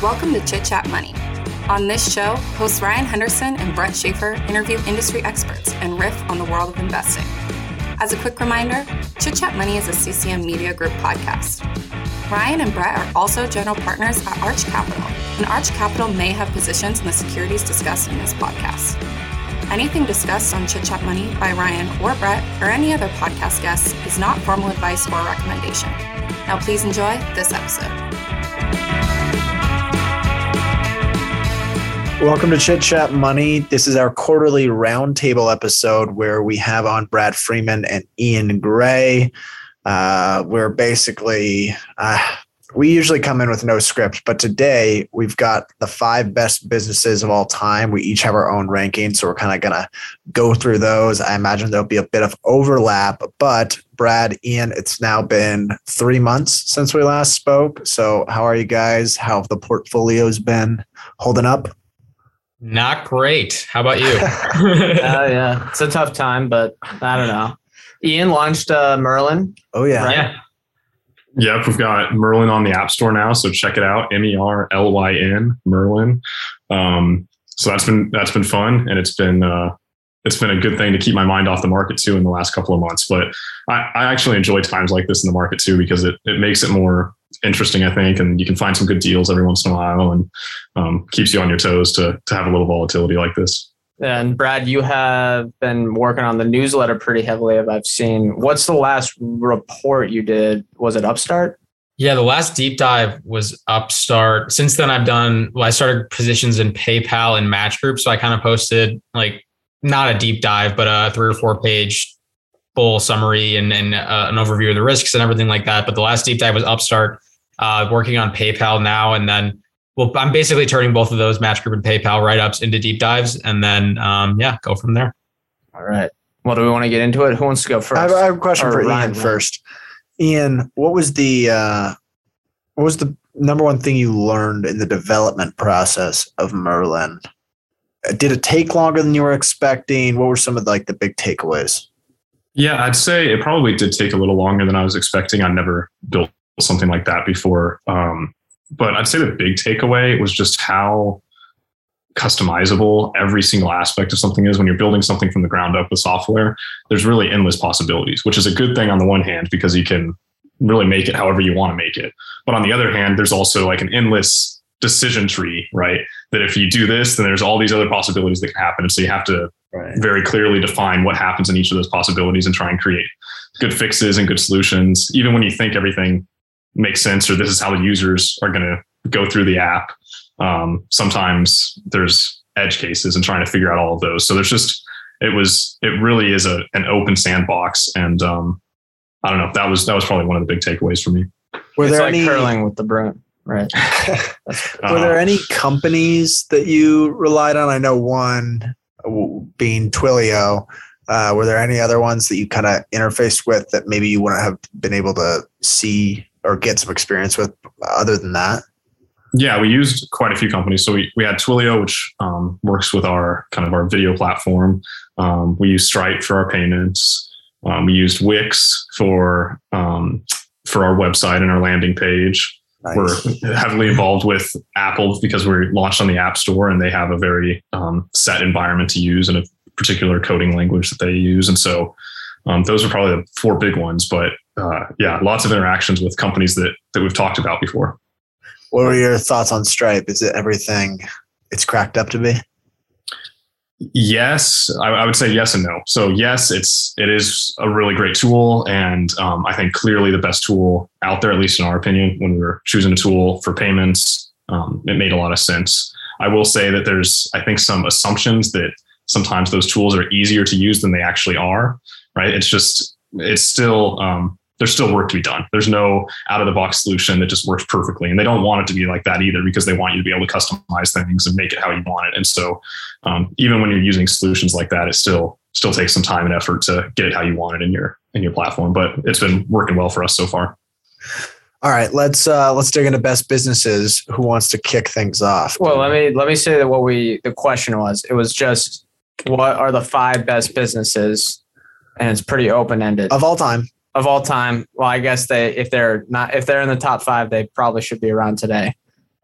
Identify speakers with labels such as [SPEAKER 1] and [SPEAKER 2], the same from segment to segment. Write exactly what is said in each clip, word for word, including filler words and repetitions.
[SPEAKER 1] Welcome to Chit Chat Money. On this show, hosts Ryan Henderson and Brett Schaefer interview industry experts and riff on the world of investing. As a quick reminder, Chit Chat Money is a C C M Media Group podcast. Ryan and Brett are also general partners at Arch Capital, and Arch Capital may have positions in the securities discussed in this podcast. Anything discussed on Chit Chat Money by Ryan or Brett or any other podcast guests is not formal advice or recommendation. Now please enjoy this episode.
[SPEAKER 2] Welcome to Chit Chat Money. This is our quarterly roundtable episode where we have on Brad Freeman and Ian Gray. Uh, we're basically, uh, we usually come in with no script, but today we've got the five best businesses of all time. We each have our own rankings, so we're kind of going to go through those. I imagine there'll be a bit of overlap, but Brad, Ian, it's now been three months since we last spoke. So how are you guys? How have the portfolios been holding up?
[SPEAKER 3] Not great. How about you?
[SPEAKER 4] uh, yeah, it's a tough time, but I don't know. Ian launched uh, Merlin.
[SPEAKER 2] Oh, yeah.
[SPEAKER 3] Right? Yeah.
[SPEAKER 5] Yep, we've got Merlin on the App Store now, so check it out. M E R L Y N, Merlin. Um, so that's been that's been fun, and it's been uh, it's been a good thing to keep my mind off the market too in the last couple of months. But I, I actually enjoy times like this in the market too because it it makes it more interesting, I think, and you can find some good deals every once in a while, and um, keeps you on your toes to to have a little volatility like this.
[SPEAKER 4] And Brad, you have been working on the newsletter pretty heavily, I've seen. What's the last report you did? Was it Upstart?
[SPEAKER 3] Yeah, the last deep dive was Upstart. Since then, I've done, well, I started positions in PayPal and Match Group. So I kind of posted like, not a deep dive, but a three or four page full summary and, and uh, an overview of the risks and everything like that. But the last deep dive was Upstart, uh, working on PayPal now. And then Well, I'm basically turning both of those Match Group and PayPal write-ups into deep dives, and then um, yeah, go from there.
[SPEAKER 4] All right. Well, do we want to get into it? Who wants to go first?
[SPEAKER 2] I have, I have a question
[SPEAKER 4] or
[SPEAKER 2] for
[SPEAKER 4] Ryan,
[SPEAKER 2] Ian first. Ian, what was the uh, what was the number one thing you learned in the development process of Merlin? Did it take longer than you were expecting? What were some of the, like the big takeaways?
[SPEAKER 5] Yeah, I'd say it probably did take a little longer than I was expecting. I never built something like that before. Um, But I'd say the big takeaway was just how customizable every single aspect of something is when you're building something from the ground up with software. There's really endless possibilities, which is a good thing on the one hand, because you can really make it however you want to make it. But on the other hand, there's also like an endless decision tree, right? That if you do this, then there's all these other possibilities that can happen. And so you have to right. very clearly define what happens in each of those possibilities and try and create good fixes and good solutions, even when you think everything makes sense, or this is how the users are going to go through the app. Um, sometimes there's edge cases and trying to figure out all of those. So there's just, it was, it really is a, an open sandbox. And um, I don't know, that was, that was probably one of the big takeaways for me.
[SPEAKER 4] Were it's there like any curling with the broom, right?
[SPEAKER 2] uh, Were there any companies that you relied on? I know one being Twilio. Uh, were there any other ones that you kind of interfaced with that maybe you wouldn't have been able to see or get some experience with other than that?
[SPEAKER 5] Yeah, we used quite a few companies. So we, we had Twilio, which um, works with our kind of our video platform. Um, we used Stripe for our payments. Um, we used Wix for um, for our website and our landing page. Nice. We're heavily involved with Apple because we're launched on the App Store, and they have a very um, set environment to use and a particular coding language that they use. And so um, those are probably the four big ones. But uh, yeah, lots of interactions with companies that that we've talked about before.
[SPEAKER 2] What were your thoughts on Stripe? Is it everything it's cracked up to be?
[SPEAKER 5] Yes, I, I would say yes and no. So yes, it's it is a really great tool, and um, I think clearly the best tool out there, at least in our opinion, when we were choosing a tool for payments. Um, it made a lot of sense. I will say that there's, I think, some assumptions that sometimes those tools are easier to use than they actually are. Right? It's just it's still. Um, There's still work to be done. There's no out-of-the-box solution that just works perfectly. And they don't want it to be like that either, because they want you to be able to customize things and make it how you want it. And so um, even when you're using solutions like that, it still still takes some time and effort to get it how you want it in your in your platform. But it's been working well for us so far.
[SPEAKER 2] All right, let's uh, let's dig into best businesses. Who wants to kick things off?
[SPEAKER 4] Well, let me let me say that what we the question was. It was just, what are the five best businesses? And it's pretty open-ended.
[SPEAKER 2] Of all time.
[SPEAKER 4] Of all time. Well, I guess they, if they're not, if they're in the top five, they probably should be around today.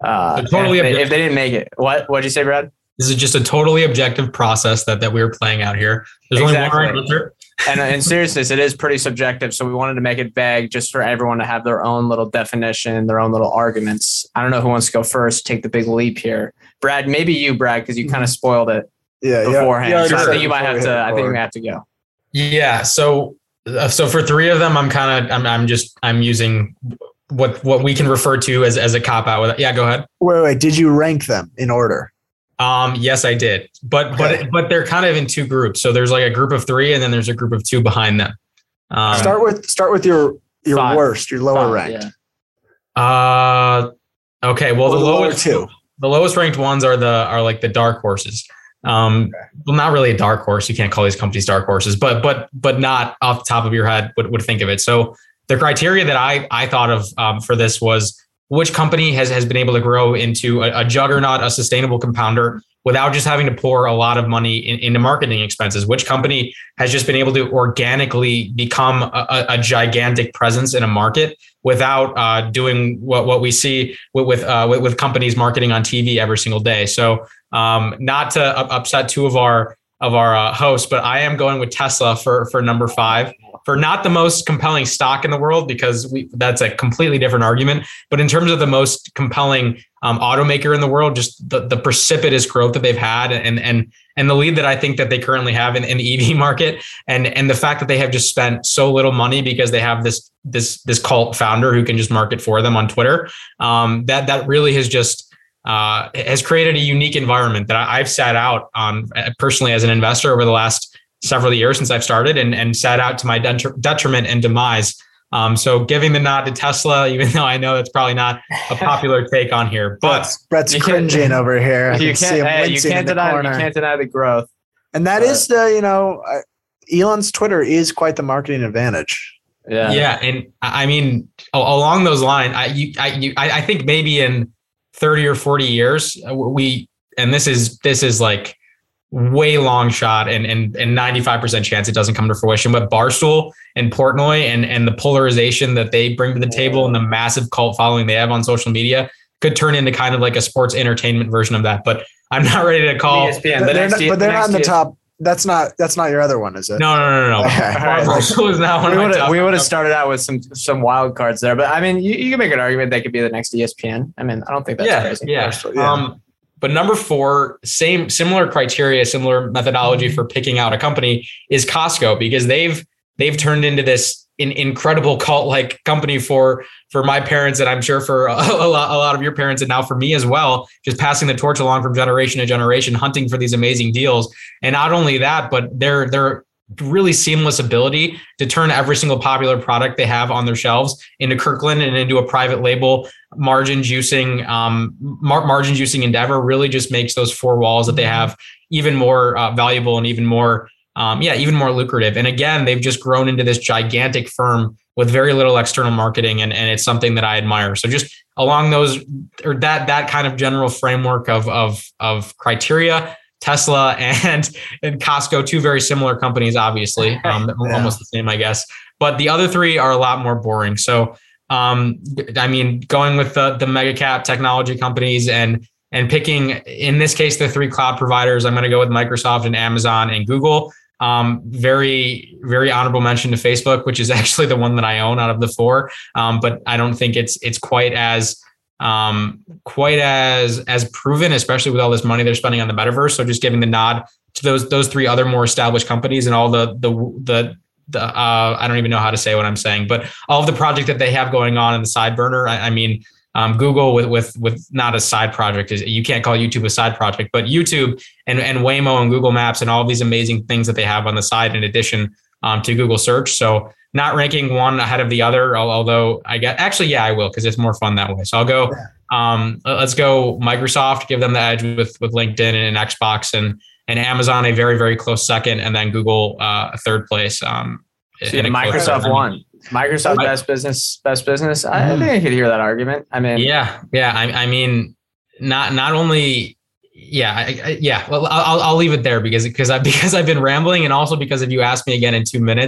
[SPEAKER 4] Uh,
[SPEAKER 3] So totally
[SPEAKER 4] if, they,
[SPEAKER 3] objective.
[SPEAKER 4] if they didn't make it, what what'd you say, Brad?
[SPEAKER 3] This is just a totally objective process that, that we were playing out here. There's
[SPEAKER 4] Exactly.
[SPEAKER 3] only one right answer.
[SPEAKER 4] And in seriousness, it is pretty subjective. So we wanted to make it vague just for everyone to have their own little definition, their own little arguments. I don't know who wants to go first, take the big leap here. Brad, maybe you, Brad, because you kind of spoiled it
[SPEAKER 2] Yeah,
[SPEAKER 4] beforehand.
[SPEAKER 2] yeah.
[SPEAKER 4] So I
[SPEAKER 2] Yeah,
[SPEAKER 4] think you might
[SPEAKER 2] before
[SPEAKER 4] have
[SPEAKER 2] we
[SPEAKER 4] to,
[SPEAKER 2] hit
[SPEAKER 4] I think we
[SPEAKER 2] record.
[SPEAKER 4] have to go.
[SPEAKER 3] Yeah. So, uh, so for three of them, I'm kind of, I'm, I'm just, I'm using what, what we can refer to as, as a cop out with it. Yeah, go ahead.
[SPEAKER 2] Wait, wait. Did you rank them in order?
[SPEAKER 3] Um, yes, I did, but,
[SPEAKER 2] Okay.
[SPEAKER 3] but, but they're kind of in two groups. So there's like a group of three and then there's a group of two behind them. Um,
[SPEAKER 2] Start with start with your your
[SPEAKER 4] Five.
[SPEAKER 2] worst, your lower
[SPEAKER 4] Five,
[SPEAKER 2] ranked.
[SPEAKER 4] yeah.
[SPEAKER 3] uh, okay. Well,
[SPEAKER 2] Or
[SPEAKER 3] the
[SPEAKER 2] the lower
[SPEAKER 3] lowest
[SPEAKER 2] two.
[SPEAKER 3] the lowest ranked ones are the, are like the dark horses. Um, well, not really a dark horse. You can't call these companies dark horses, but, but, but not off the top of your head would, would think of it. So the criteria that I, I thought of um, for this was which company has, has been able to grow into a, a juggernaut, a sustainable compounder without just having to pour a lot of money in, into marketing expenses, which company has just been able to organically become a, a gigantic presence in a market without uh, doing what, what we see with, with, uh, with, with companies marketing on T V every single day. So um, not to upset two of our, of our uh, hosts, but I am going with Tesla for, for number five. For not the most compelling stock in the world, because we, that's a completely different argument. But in terms of the most compelling um, automaker in the world, just the, the precipitous growth that they've had and and and the lead that I think that they currently have in, in the E V market, and and the fact that they have just spent so little money because they have this this this cult founder who can just market for them on Twitter. Um, that that really has just uh, has created a unique environment that I, I've sat out on personally as an investor over the last several years since I've started and, and sat out to my detriment and demise. Um, so giving the nod to Tesla, even though I know that's probably not a popular take on here, but
[SPEAKER 2] Brett's
[SPEAKER 4] You can't-
[SPEAKER 2] cringing over here. I
[SPEAKER 4] You
[SPEAKER 2] can see
[SPEAKER 4] can't,
[SPEAKER 2] him
[SPEAKER 4] hey, you
[SPEAKER 2] wincing in
[SPEAKER 4] can't
[SPEAKER 2] the
[SPEAKER 4] deny, you
[SPEAKER 2] corner.
[SPEAKER 4] can't deny the growth.
[SPEAKER 2] And that is the, you know, uh, Elon's Twitter is quite the marketing advantage.
[SPEAKER 4] Yeah.
[SPEAKER 3] yeah. And I I mean, a- along those lines, I, you, I, you, I I think maybe in thirty or forty years, uh, we, and this is, this is like way long shot and, and, and ninety-five percent chance it doesn't come to fruition, but Barstool and Portnoy and, and the polarization that they bring to the table and the massive cult following they have on social media could turn into kind of like a sports entertainment version of that. But I'm not ready to call.
[SPEAKER 4] E S P N,
[SPEAKER 2] But
[SPEAKER 4] the
[SPEAKER 2] they're
[SPEAKER 4] next
[SPEAKER 2] not,
[SPEAKER 4] E-
[SPEAKER 2] but they're
[SPEAKER 4] the
[SPEAKER 2] not in the
[SPEAKER 4] next E-
[SPEAKER 2] top. That's not that's not your other one, is it?
[SPEAKER 3] No, no, no, no, no.
[SPEAKER 2] Okay.
[SPEAKER 4] All right.
[SPEAKER 3] Barstool is not one
[SPEAKER 4] We
[SPEAKER 3] of my
[SPEAKER 4] would
[SPEAKER 3] top-
[SPEAKER 4] have we would have started out with some some wild cards there, but I mean, you, you can make an argument they could be the next E S P N. I mean, I don't think that's
[SPEAKER 3] yeah,
[SPEAKER 4] crazy.
[SPEAKER 3] yeah.
[SPEAKER 2] Barstool, yeah.
[SPEAKER 3] Um, but number four, same similar criteria, similar methodology for picking out a company is Costco, because they've they've turned into this in, incredible cult-like company for for my parents, and I'm sure for a, a lot a lot of your parents, and now for me as well. Just passing the torch along from generation to generation, hunting for these amazing deals, and not only that, but they're they're really seamless ability to turn every single popular product they have on their shelves into Kirkland and into a private label margin juicing um, mar- margin juicing endeavor really just makes those four walls that they have even more uh, valuable and even more um, yeah even more lucrative. And again, they've just grown into this gigantic firm with very little external marketing, and, and it's something that I admire. So just along those or that that kind of general framework of of of criteria, Tesla and, and Costco, two very similar companies, obviously, um,
[SPEAKER 2] Yeah.
[SPEAKER 3] almost the same, I guess. But the other three are a lot more boring. So, um, I mean, going with the, the mega cap technology companies and and picking, in this case, the three cloud providers, I'm going to go with Microsoft and Amazon and Google. Um, very, very honorable mention to Facebook, which is actually the one that I own out of the four. Um, but I don't think it's it's quite as um, quite as as proven, especially with all this money they're spending on the metaverse. So just giving the nod to those those three other more established companies and all the the the the uh, I don't even know how to say what I'm saying, but all of the project that they have going on in the side burner. I, I mean, um, Google with with with not a side project, is you can't call YouTube a side project, but YouTube and and Waymo and Google Maps and all these amazing things that they have on the side in addition um, to Google Search. So not ranking one ahead of the other, although I get actually, yeah, I will, because it's more fun that way. So I'll go, um, let's go Microsoft, give them the edge with, with LinkedIn and Xbox, and, and Amazon, a very, very close second, and then Google, uh, a third place. Um,
[SPEAKER 4] See,
[SPEAKER 3] in a close
[SPEAKER 4] Microsoft
[SPEAKER 3] second.
[SPEAKER 4] won. Microsoft
[SPEAKER 3] I-
[SPEAKER 4] best business, best business. I, I think I could hear that argument. I mean,
[SPEAKER 3] Yeah. Yeah. I, I mean, not, not only, yeah, I, I, yeah. Well, I'll, I'll leave it there because, because I, because I've been rambling, and also because if you ask me again in two minutes,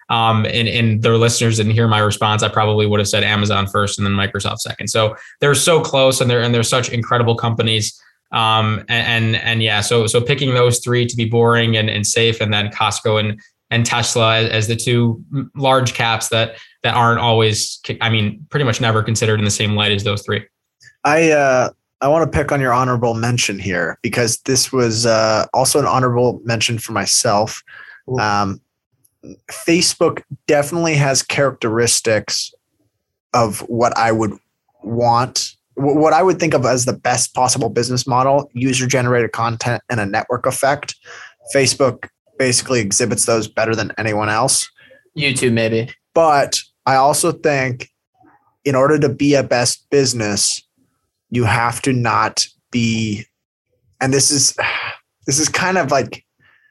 [SPEAKER 3] um, and, and the listeners didn't hear my response, I probably would have said Amazon first and then Microsoft second. So they're so close, and they're and they're such incredible companies. Um, and, and and yeah, so so picking those three to be boring and, and safe, and then Costco and and Tesla as, as the two large caps that that aren't always, I mean, pretty much never considered in the same light as those three.
[SPEAKER 2] I uh, I want to pick on your honorable mention here, because this was uh, also an honorable mention for myself. Um, Facebook definitely has characteristics of what I would want, what I would think of as the best possible business model: user-generated content and a network effect. Facebook basically exhibits those better than anyone else.
[SPEAKER 4] YouTube, maybe.
[SPEAKER 2] But I also think in order to be a best business, you have to not be, and this is this is kind of like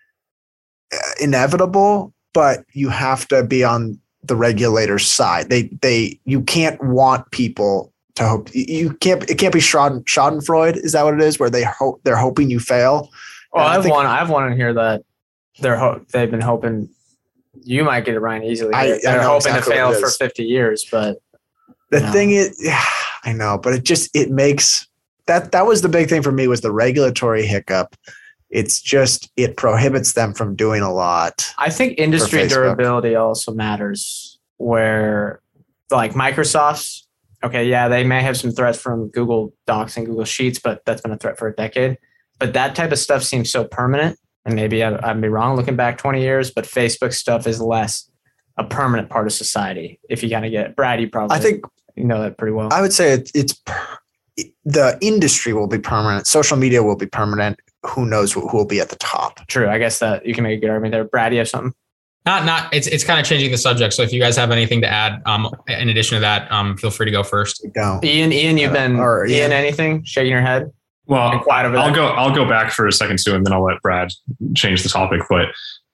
[SPEAKER 2] inevitable, but you have to be on the regulator's side. They they you can't want people to hope you can't. It can't be Schaden, Schadenfreude. Is that what it is? Where they hope they're hoping you fail.
[SPEAKER 4] Well, I've one. I've one in here that they're ho- they've been hoping you might get it right easily.
[SPEAKER 2] I,
[SPEAKER 4] they're
[SPEAKER 2] I
[SPEAKER 4] hoping
[SPEAKER 2] exactly
[SPEAKER 4] to fail for fifty years, but
[SPEAKER 2] the
[SPEAKER 4] no.
[SPEAKER 2] thing is, yeah, I know, but it just it makes that that was the big thing for me, was the regulatory hiccup. It's just it prohibits them from doing a lot.
[SPEAKER 4] I think industry durability also matters. Where like Microsoft's, okay, yeah, they may have some threats from Google Docs and Google Sheets, but that's been a threat for a decade. But that type of stuff seems so permanent. And maybe I, I'd be wrong looking back twenty years, but Facebook stuff is less a permanent part of society. If you kind of get Brad, you probably
[SPEAKER 2] I think
[SPEAKER 4] you know that pretty well.
[SPEAKER 2] I would say it, it's per, the industry will be permanent. Social media will be permanent. Who knows who will be at the top?
[SPEAKER 4] True. I guess that you can make a good argument there. Brad, you have something?
[SPEAKER 3] Not, not. It's it's kind of changing the subject. So if you guys have anything to add, um, in addition to that, um, feel free to go first.
[SPEAKER 2] Go.
[SPEAKER 4] Ian, Ian, you've been
[SPEAKER 2] or,
[SPEAKER 4] Ian.
[SPEAKER 2] Ian.
[SPEAKER 4] Anything? Shaking your head.
[SPEAKER 5] Well,
[SPEAKER 4] quiet over
[SPEAKER 5] I'll
[SPEAKER 4] there.
[SPEAKER 5] go. I'll go back for a second too, and then I'll let Brad change the topic. But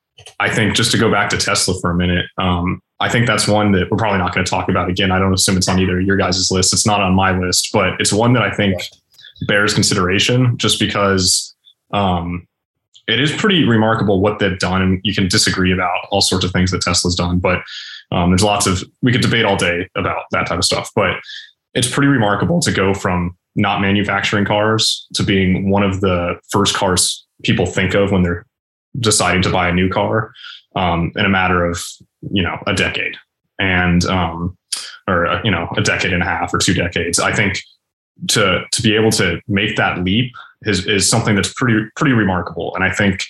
[SPEAKER 5] I think just to go back to Tesla for a minute, um, I think that's one that we're probably not going to talk about again. I don't assume it's on either of your guys' list. It's not on my list, but it's one that I think bears consideration, just because um, it is pretty remarkable what they've done. And you can disagree about all sorts of things that Tesla's done, but um, there's lots of, we could debate all day about that type of stuff, but it's pretty remarkable to go from not manufacturing cars to being one of the first cars people think of when they're deciding to buy a new car, um, in a matter of, you know, a decade and, um, or, you know, a decade and a half or two decades. I think to, to be able to make that leap is, is something that's pretty, pretty remarkable. And I think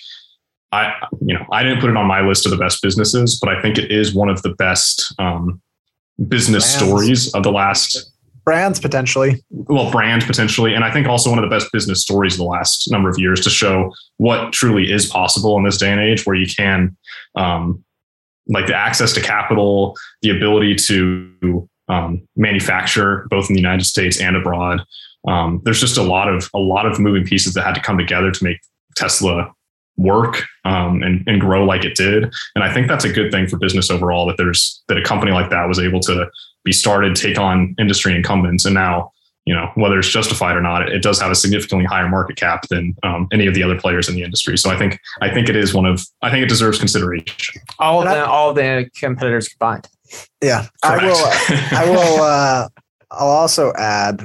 [SPEAKER 5] I, you know, I didn't put it on my list of the best businesses, but I think it is one of the best, um, business
[SPEAKER 2] Brands.
[SPEAKER 5] stories of the last
[SPEAKER 2] Brands potentially.
[SPEAKER 5] Well, brand potentially. And I think also one of the best business stories of the last number of years to show what truly is possible in this day and age, where you can, um, like the access to capital, the ability to um, manufacture both in the United States and abroad. Um, there's just a lot of a lot of moving pieces that had to come together to make Tesla work um, and, and grow like it did. And I think that's a good thing for business overall, that there's that a company like that was able to be started, take on industry incumbents. And now, you know, whether it's justified or not, it, it does have a significantly higher market cap than um, any of the other players in the industry. So I think, I think it is one of, I think it deserves consideration.
[SPEAKER 4] All of the, all the competitors combined.
[SPEAKER 2] Yeah.
[SPEAKER 5] Correct.
[SPEAKER 2] I will, I will, uh, I'll also add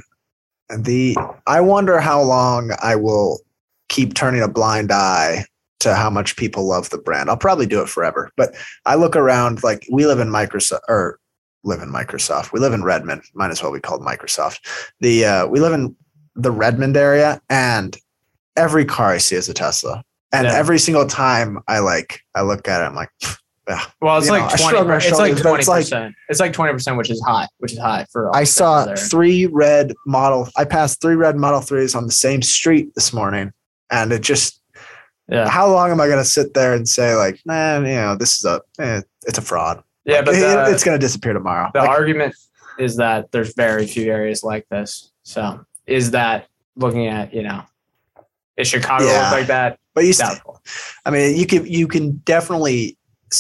[SPEAKER 2] the, I wonder how long I will keep turning a blind eye to how much people love the brand. I'll probably do it forever, but I look around, like we live in Microsoft or live in Microsoft. We live in Redmond. Might as well be called Microsoft. The uh, we live in the Redmond area, and every car I see is a Tesla. And
[SPEAKER 4] Yeah.
[SPEAKER 2] every single time I like, I look at it, I'm like, yeah.
[SPEAKER 4] Well, it's
[SPEAKER 2] You
[SPEAKER 4] like
[SPEAKER 2] know, I
[SPEAKER 4] twenty.
[SPEAKER 2] shrug my
[SPEAKER 4] It's like
[SPEAKER 2] shoulders, but
[SPEAKER 4] twenty
[SPEAKER 2] it's like-
[SPEAKER 4] percent. It's like twenty percent, which is high, which is high for. all
[SPEAKER 2] I
[SPEAKER 4] the
[SPEAKER 2] saw
[SPEAKER 4] there.
[SPEAKER 2] three red model. I passed three red Model threes on the same street this morning, and it just.
[SPEAKER 4] Yeah,
[SPEAKER 2] How long am I going to sit there and say like, nah, you know, this is a, eh, it's a fraud.
[SPEAKER 4] yeah,
[SPEAKER 2] Like,
[SPEAKER 4] but
[SPEAKER 2] it-
[SPEAKER 4] the,
[SPEAKER 2] it's going to disappear tomorrow.
[SPEAKER 4] the
[SPEAKER 2] Like,
[SPEAKER 4] argument is that there's very few areas like this. So, is that looking at, you know, is Chicago
[SPEAKER 2] Yeah.
[SPEAKER 4] look like that?
[SPEAKER 2] but you, st-
[SPEAKER 4] Doubtful.
[SPEAKER 2] I mean, you can you can definitely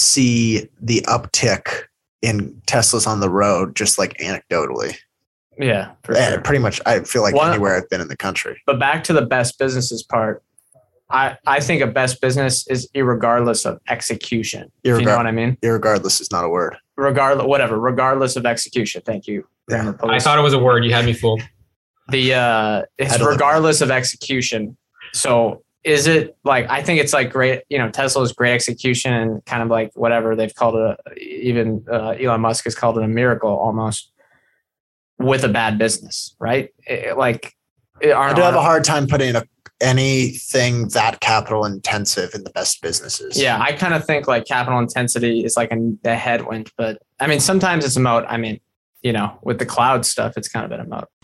[SPEAKER 2] see the uptick in Teslas on the road, just like anecdotally.
[SPEAKER 4] Yeah, for
[SPEAKER 2] And
[SPEAKER 4] sure.
[SPEAKER 2] pretty much, I feel like
[SPEAKER 4] One-
[SPEAKER 2] anywhere I've been in the country.
[SPEAKER 4] But back to the best businesses part. I, I think a best business is irregardless of execution. If you know what I mean?
[SPEAKER 2] Irregardless is not a word.
[SPEAKER 4] Regardless, whatever, regardless of execution. Thank you.
[SPEAKER 2] Yeah.
[SPEAKER 3] I thought it was a word. You had me fooled.
[SPEAKER 4] The uh, it's regardless of execution. So is it like, I think it's like great, you know, Tesla's great execution and kind of like whatever they've called it, a, even uh, Elon Musk has called it a miracle almost with a bad business, right? It, like, it,
[SPEAKER 2] I do have a hard time putting a, anything that capital intensive in the best businesses.
[SPEAKER 4] Yeah, I kind of think like capital intensity is like a, a headwind, but I mean, sometimes it's a moat. I mean, you know, with the cloud stuff, it's kind of been a moat.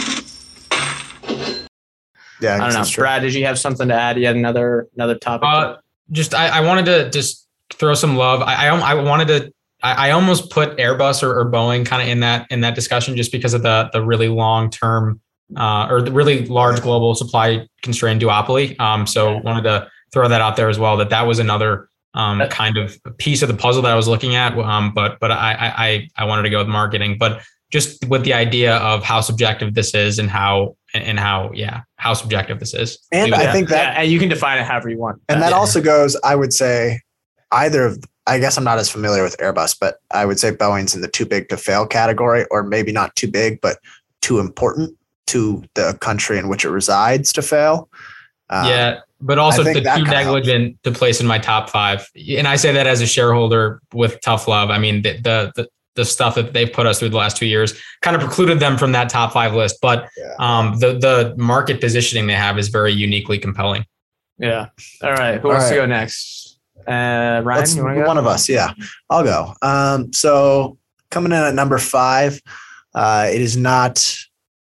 [SPEAKER 2] Yeah, I,
[SPEAKER 4] I don't know. Brad, did you have something to add? Yet another another topic?
[SPEAKER 3] Uh, just I, I wanted to just throw some love. I I, I wanted to. I, I almost put Airbus or, or Boeing kind of in that in that discussion just because of the the really long term uh, or the really large global supply constrained duopoly. Um, so wanted to throw that out there as well. That that was another um, kind of piece of the puzzle that I was looking at. Um, but but I I I wanted to go with marketing, but just with the idea of how subjective this is and how. And how, yeah, how subjective this is.
[SPEAKER 2] And
[SPEAKER 3] yeah.
[SPEAKER 2] I think that,
[SPEAKER 4] yeah, and you can define it however you want.
[SPEAKER 2] And
[SPEAKER 4] that
[SPEAKER 2] yeah. also goes, I would say either of, I guess I'm not as familiar with Airbus, but I would say Boeing's in the too big to fail category, or maybe not too big, but too important to the country in which it resides to fail. Um,
[SPEAKER 3] yeah. But also the too negligent to place in my top five. And I say that as a shareholder with tough love. I mean, the, the, the the stuff that they've put us through the last two years kind of precluded them from that top five list. But yeah. um, the the market positioning they have is very uniquely compelling.
[SPEAKER 4] Yeah. All right. Who All wants right. to go next? Uh, Ryan,
[SPEAKER 2] Let's,
[SPEAKER 4] you want to go?
[SPEAKER 2] One of us. Yeah, I'll go. Um, so coming in at number five, uh, it is not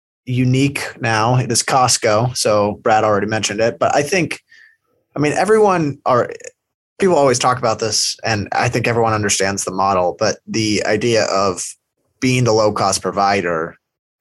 [SPEAKER 2] unique now. It is Costco. So Brad already mentioned it, but I think, I mean, everyone are, people always talk about this, and I think everyone understands the model, but the idea of being the low-cost provider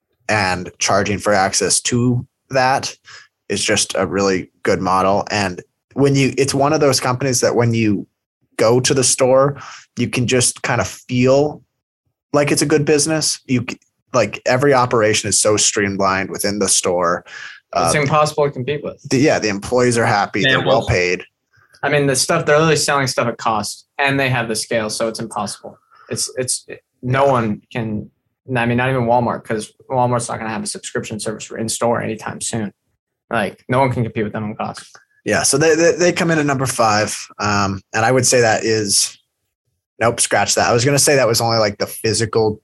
[SPEAKER 2] and charging for access to that is just a really good model. And when you, it's one of those companies that when you go to the store, you can just kind of feel like it's a good business. You like every operation is so streamlined within the store.
[SPEAKER 4] It's uh, impossible to compete with.
[SPEAKER 2] The, yeah, the employees are happy. Yeah, they're well paid.
[SPEAKER 4] I mean, the stuff, they're really selling stuff at cost, and they have the scale, so it's impossible. It's, it's, no one can, I mean, not even Walmart, because Walmart's not going to have a subscription service for in-store anytime soon. Like, no one can compete with them on cost.
[SPEAKER 2] Yeah, so they, they, they come in at number five, um, and I would say that is, nope, scratch that. I was going to say that was only like the physical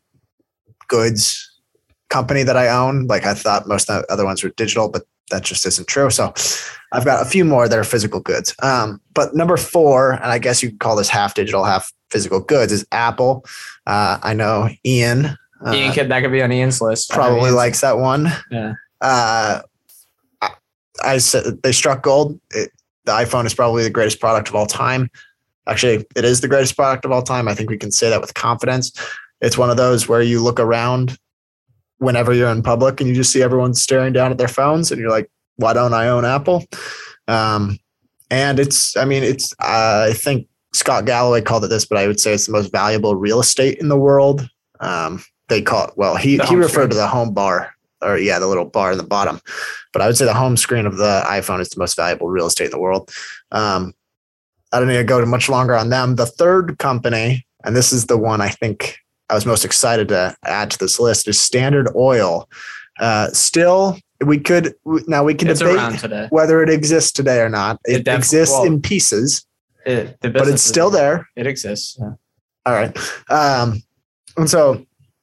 [SPEAKER 2] goods company that I own. Like, I thought most of the other ones were digital, but that just isn't true. So I've got a few more that are physical goods. Um, but number four, and I guess you could call this half digital, half physical goods, is Apple. Uh, I know Ian. Uh,
[SPEAKER 4] Ian could, that could be on Ian's list.
[SPEAKER 2] Probably
[SPEAKER 4] Ian's
[SPEAKER 2] likes that one.
[SPEAKER 4] Yeah.
[SPEAKER 2] Uh, I, I said they struck gold. It, the iPhone is probably the greatest product of all time. Actually, it is the greatest product of all time. I think we can say that with confidence. It's one of those where you look around whenever you're in public and you just see everyone staring down at their phones and you're like, why don't I own Apple? Um, and it's, I mean, it's, uh, I think Scott Galloway called it this, but I would say it's the most valuable real estate in the world. Um, they call it, well, he, he referred screen. to the home bar or yeah, the little bar in the bottom, but I would say the home screen of the iPhone is the most valuable real estate in the world. Um, I don't need to go much longer on them. The third company, and this is the one I think I was most excited to add to this list, is Standard Oil. Uh, still, we could now we can
[SPEAKER 4] it's
[SPEAKER 2] debate whether it exists today or not. It, it def- exists well, in pieces,
[SPEAKER 4] it,
[SPEAKER 2] but it's still there.
[SPEAKER 4] It exists. Yeah.
[SPEAKER 2] All right, um, and so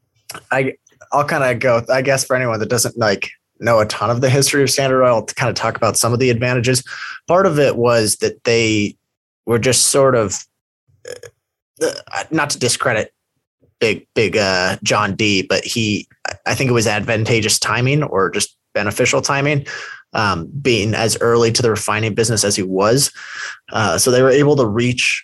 [SPEAKER 2] I I'll kind of go. I guess for anyone that doesn't like know a ton of the history of Standard Oil, to kind of talk about some of the advantages. Part of it was that they were just sort of uh, not to discredit. Big, big uh, John D, but he, I think it was advantageous timing or just beneficial timing, um, being as early to the refining business as he was. Uh, so they were able to reach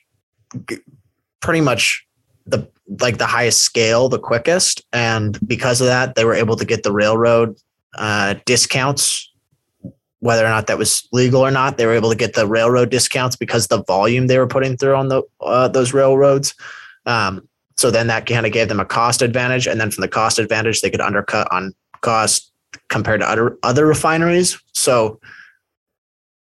[SPEAKER 2] pretty much the like the highest scale, the quickest, and because of that, they were able to get the railroad uh, discounts. Whether or not that was legal or not, they were able to get the railroad discounts because the volume they were putting through on the uh, those railroads. Um, So then that kind of gave them a cost advantage. And then from the cost advantage, they could undercut on cost compared to other, other refineries. So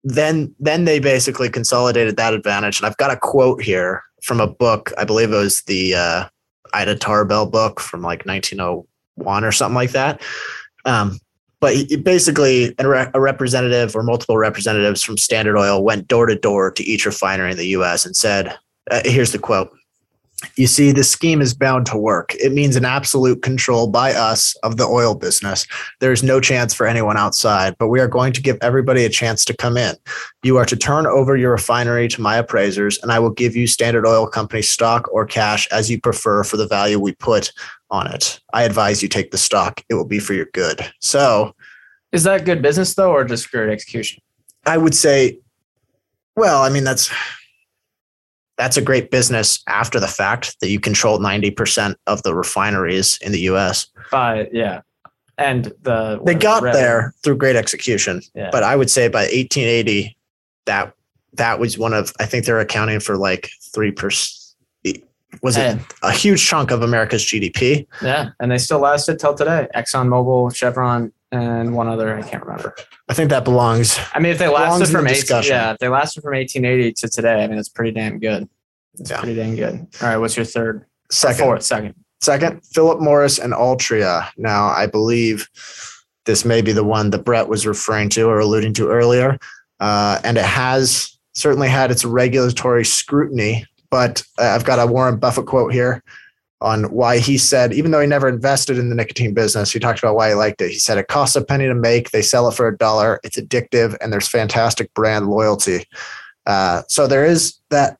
[SPEAKER 2] then then they basically consolidated that advantage. And I've got a quote here from a book. I believe it was the uh, Ida Tarbell book from like nineteen oh one or something like that. Um, but he, basically, a, re- a representative or multiple representatives from Standard Oil went door to door to each refinery in the U S and said, uh, here's the quote. You see, the scheme is bound to work. It means an absolute control by us of the oil business. There is no chance for anyone outside, but we are going to give everybody a chance to come in. You are to turn over your refinery to my appraisers, and I will give you Standard Oil Company stock or cash as you prefer for the value we put on it. I advise you take the stock. It will be for your good. So,
[SPEAKER 4] is that good business though, or just great execution?
[SPEAKER 2] I would say, well, I mean, that's... That's a great business after the fact that you control ninety percent of the refineries in the U S.
[SPEAKER 4] But yeah. And the
[SPEAKER 2] they got the there through great execution.
[SPEAKER 4] Yeah.
[SPEAKER 2] But I would say by eighteen eighty, that that was one of, I think they're accounting for like three percent. Was it a huge chunk of America's G D P?
[SPEAKER 4] Yeah. And they still lasted till today. ExxonMobil, Chevron, and one other, I can't remember.
[SPEAKER 2] I think that belongs.
[SPEAKER 4] I mean, if they lasted from eighteen, yeah, if they lasted from eighteen eighty to today, I mean, it's pretty damn good. It's yeah. pretty damn good. All right, what's your third?
[SPEAKER 2] Second,
[SPEAKER 4] or fourth, second,
[SPEAKER 2] second. Philip Morris and Altria. Now, I believe this may be the one that Brett was referring to or alluding to earlier, uh, and it has certainly had its regulatory scrutiny. But uh, I've got a Warren Buffett quote here on why he said, even though he never invested in the nicotine business, he talked about why he liked it. He said, it costs a penny to make. They sell it for a dollar. It's addictive, and there's fantastic brand loyalty. Uh, so there is that.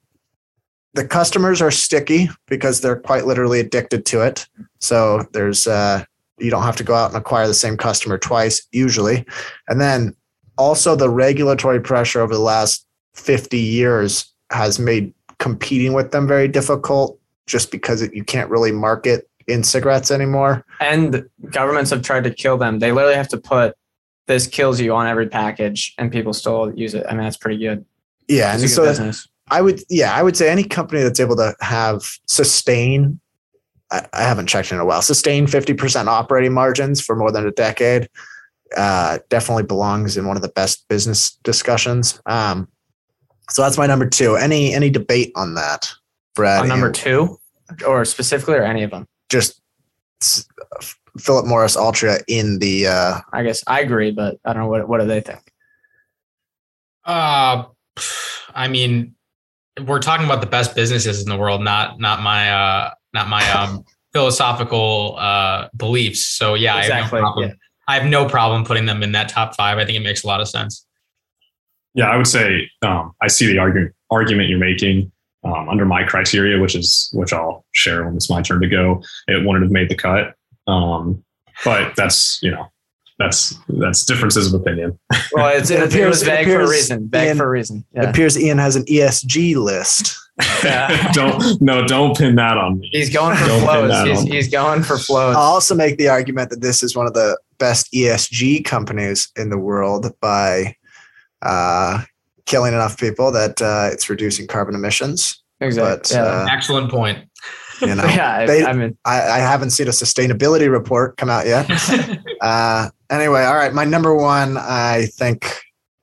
[SPEAKER 2] The customers are sticky because they're quite literally addicted to it. So there's uh, you don't have to go out and acquire the same customer twice usually. And then also the regulatory pressure over the last fifty years has made competing with them very difficult, just because it, you can't really market in cigarettes anymore.
[SPEAKER 4] And governments have tried to kill them. They literally have to put "this kills you" on every package, and people still use it. I mean, that's pretty good.
[SPEAKER 2] Yeah,
[SPEAKER 4] it's
[SPEAKER 2] and
[SPEAKER 4] a good
[SPEAKER 2] so
[SPEAKER 4] business.
[SPEAKER 2] I would, yeah, I would say any company that's able to have sustain. I, I haven't checked in a while. Sustain fifty percent operating margins for more than a decade uh, definitely belongs in one of the best business discussions. Um, so that's my number two. Any any debate on that, Brad?
[SPEAKER 4] On number two, or specifically, or any of them?
[SPEAKER 2] Just Philip Morris, Altria in the. Uh,
[SPEAKER 4] I guess I agree, but I don't know what what do they think.
[SPEAKER 3] Uh, I mean, we're talking about the best businesses in the world, not not my uh, not my um, philosophical uh, beliefs. So yeah,
[SPEAKER 4] exactly.
[SPEAKER 3] I have no problem.
[SPEAKER 4] Yeah.
[SPEAKER 3] I have no problem putting them in that top five. I think it makes a lot of sense.
[SPEAKER 5] Yeah, I would say um, I see the argument argument you're making um, under my criteria, which is which I'll share when it's my turn to go. It wouldn't have made the cut, um, but that's you know that's that's differences of opinion.
[SPEAKER 4] Well, it's, it, it, appears, it was vague it appears, for a reason. Vague Ian, for a reason. Yeah.
[SPEAKER 2] It appears Ian has an E S G list.
[SPEAKER 4] Yeah.
[SPEAKER 5] don't no, don't pin that on me.
[SPEAKER 4] He's going for
[SPEAKER 5] don't
[SPEAKER 4] flows. He's, he's going for flows.
[SPEAKER 2] I'll also make the argument that this is one of the best E S G companies in the world by uh, killing enough people that uh, it's reducing carbon emissions.
[SPEAKER 4] Exactly.
[SPEAKER 3] But,
[SPEAKER 4] yeah.
[SPEAKER 3] uh, Excellent point.
[SPEAKER 2] You know,
[SPEAKER 4] yeah,
[SPEAKER 2] they,
[SPEAKER 4] I mean,
[SPEAKER 2] I, I haven't seen a sustainability report come out yet. uh, anyway, all right. My number one, I think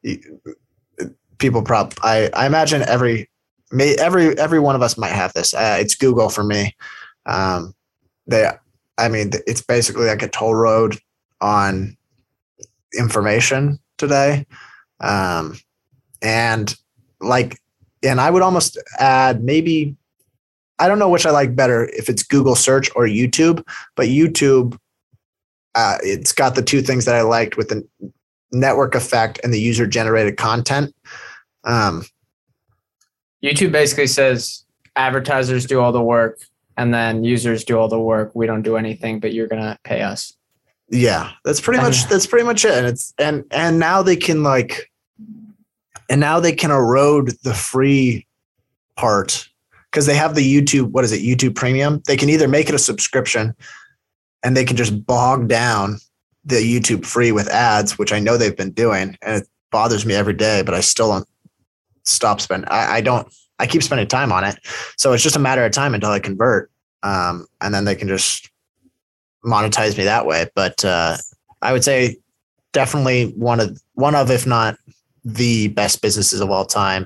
[SPEAKER 2] people prob I, I imagine every may every every one of us might have this. Uh, it's Google for me. Um, they, I mean, it's basically like a toll road on information today, um, and like, and I would almost add maybe. I don't know which I like better, if it's Google search or YouTube, but YouTube, uh, it's got the two things that I liked with the network effect and the user generated content. Um,
[SPEAKER 4] YouTube basically says advertisers do all the work and then users do all the work. We don't do anything, but you're going to pay us.
[SPEAKER 2] Yeah, that's pretty much, that's pretty much it. And it's, and, and now they can like, and now they can erode the free part. Because they have the YouTube, what is it, YouTube Premium? They can either make it a subscription and they can just bog down the YouTube free with ads, which I know they've been doing. And it bothers me every day, but I still don't stop spending. I, I don't, I keep spending time on it. So it's just a matter of time until I convert. Um, and then they can just monetize me that way. But uh, I would say definitely one of, one of, if not the best businesses of all time.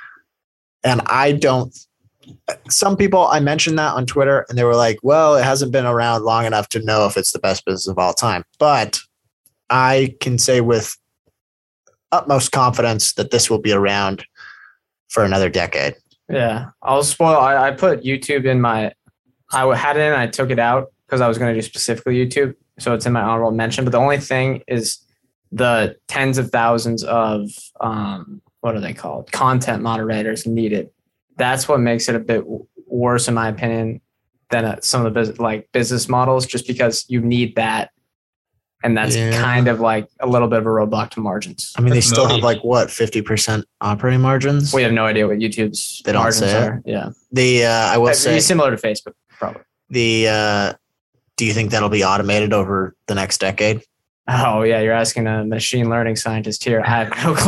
[SPEAKER 2] And I don't, some people, I mentioned that on Twitter and they were like, well, it hasn't been around long enough to know if it's the best business of all time. But I can say with utmost confidence that this will be around for another decade.
[SPEAKER 4] Yeah. I'll spoil. I, I put YouTube in my, I had it in, I took it out because I was going to do specifically YouTube. So it's in my honorable mention. But the only thing is the tens of thousands of, um, what are they called? Content moderators needed. That's what makes it a bit worse, in my opinion, than uh, some of the business, like business models, just because you need that. And that's yeah. kind of like a little bit of a roadblock to margins.
[SPEAKER 2] I mean,
[SPEAKER 3] that's
[SPEAKER 2] they still
[SPEAKER 3] motive.
[SPEAKER 2] have like what, fifty percent operating margins?
[SPEAKER 4] We have no idea what YouTube's
[SPEAKER 2] they don't
[SPEAKER 4] margins
[SPEAKER 2] say
[SPEAKER 4] are.
[SPEAKER 2] it.
[SPEAKER 4] Yeah.
[SPEAKER 2] The, uh, I will
[SPEAKER 4] It'd
[SPEAKER 2] say
[SPEAKER 4] similar to Facebook, probably.
[SPEAKER 2] The, uh, do you think that'll be automated over the next decade?
[SPEAKER 4] Oh yeah. You're asking a machine learning scientist here. I have no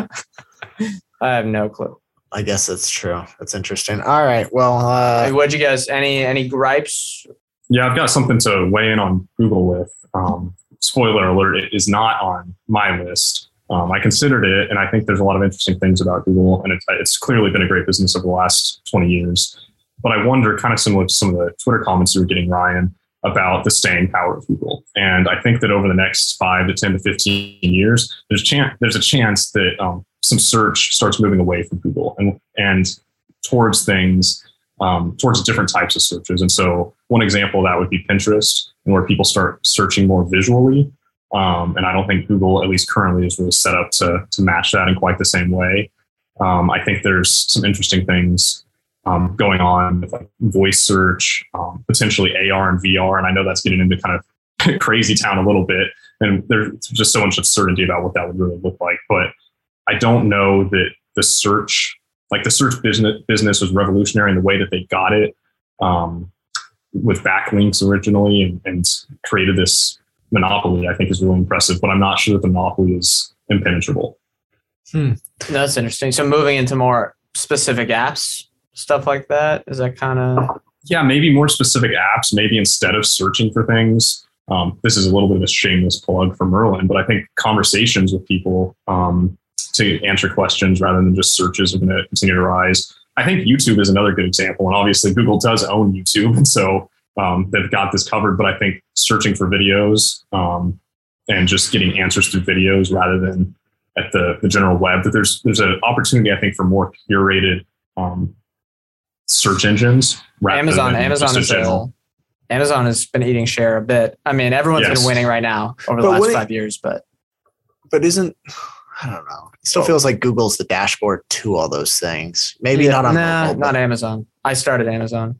[SPEAKER 4] clue. I have no clue.
[SPEAKER 2] I guess that's true. That's interesting. All right. Well, uh,
[SPEAKER 4] what'd you guys, any, any gripes?
[SPEAKER 5] Yeah, I've got something to weigh in on Google with. Um, spoiler alert, it is not on my list. Um, I considered it, and I think there's a lot of interesting things about Google, and it's, it's clearly been a great business over the last twenty years. But I wonder, kind of similar to some of the Twitter comments you were getting, Ryan, about the staying power of Google. And I think that over the next five to ten to fifteen years, there's, chan- there's a chance that um, some search starts moving away from Google and, and towards things, um, towards different types of searches. And so one example of that would be Pinterest, and where people start searching more visually. Um, and I don't think Google, at least currently, is really set up to, to match that in quite the same way. Um, I think there's some interesting things um, going on with like voice search, um, potentially A R and V R. And I know that's getting into kind of crazy town a little bit. And there's just so much uncertainty about what that would really look like. But I don't know that the search, like the search business business was revolutionary in the way that they got it um, with backlinks originally and, and created this monopoly. I think is really impressive, but I'm not sure that the monopoly is impenetrable.
[SPEAKER 4] Hmm. That's interesting. So moving into more specific apps, stuff like that, is that kind of...
[SPEAKER 5] Yeah, maybe more specific apps, maybe instead of searching for things. Um, this is a little bit of a shameless plug for Merlin, but I think conversations with people um, to answer questions rather than just searches are going to continue to rise. I think YouTube is another good example. And obviously Google does own YouTube. And so um, they've got this covered, but I think searching for videos um, and just getting answers through videos rather than at the, the general web, that there's, there's an opportunity, I think, for more curated um, search engines.
[SPEAKER 4] Amazon, Amazon is a, Amazon has been eating share a bit. I mean, everyone's yes. been winning right now over the but last five years, but
[SPEAKER 2] but isn't I don't know. It still feels like Google's the dashboard to all those things. Maybe
[SPEAKER 4] yeah,
[SPEAKER 2] not on
[SPEAKER 4] nah,
[SPEAKER 2] mobile,
[SPEAKER 4] not Amazon. I started Amazon.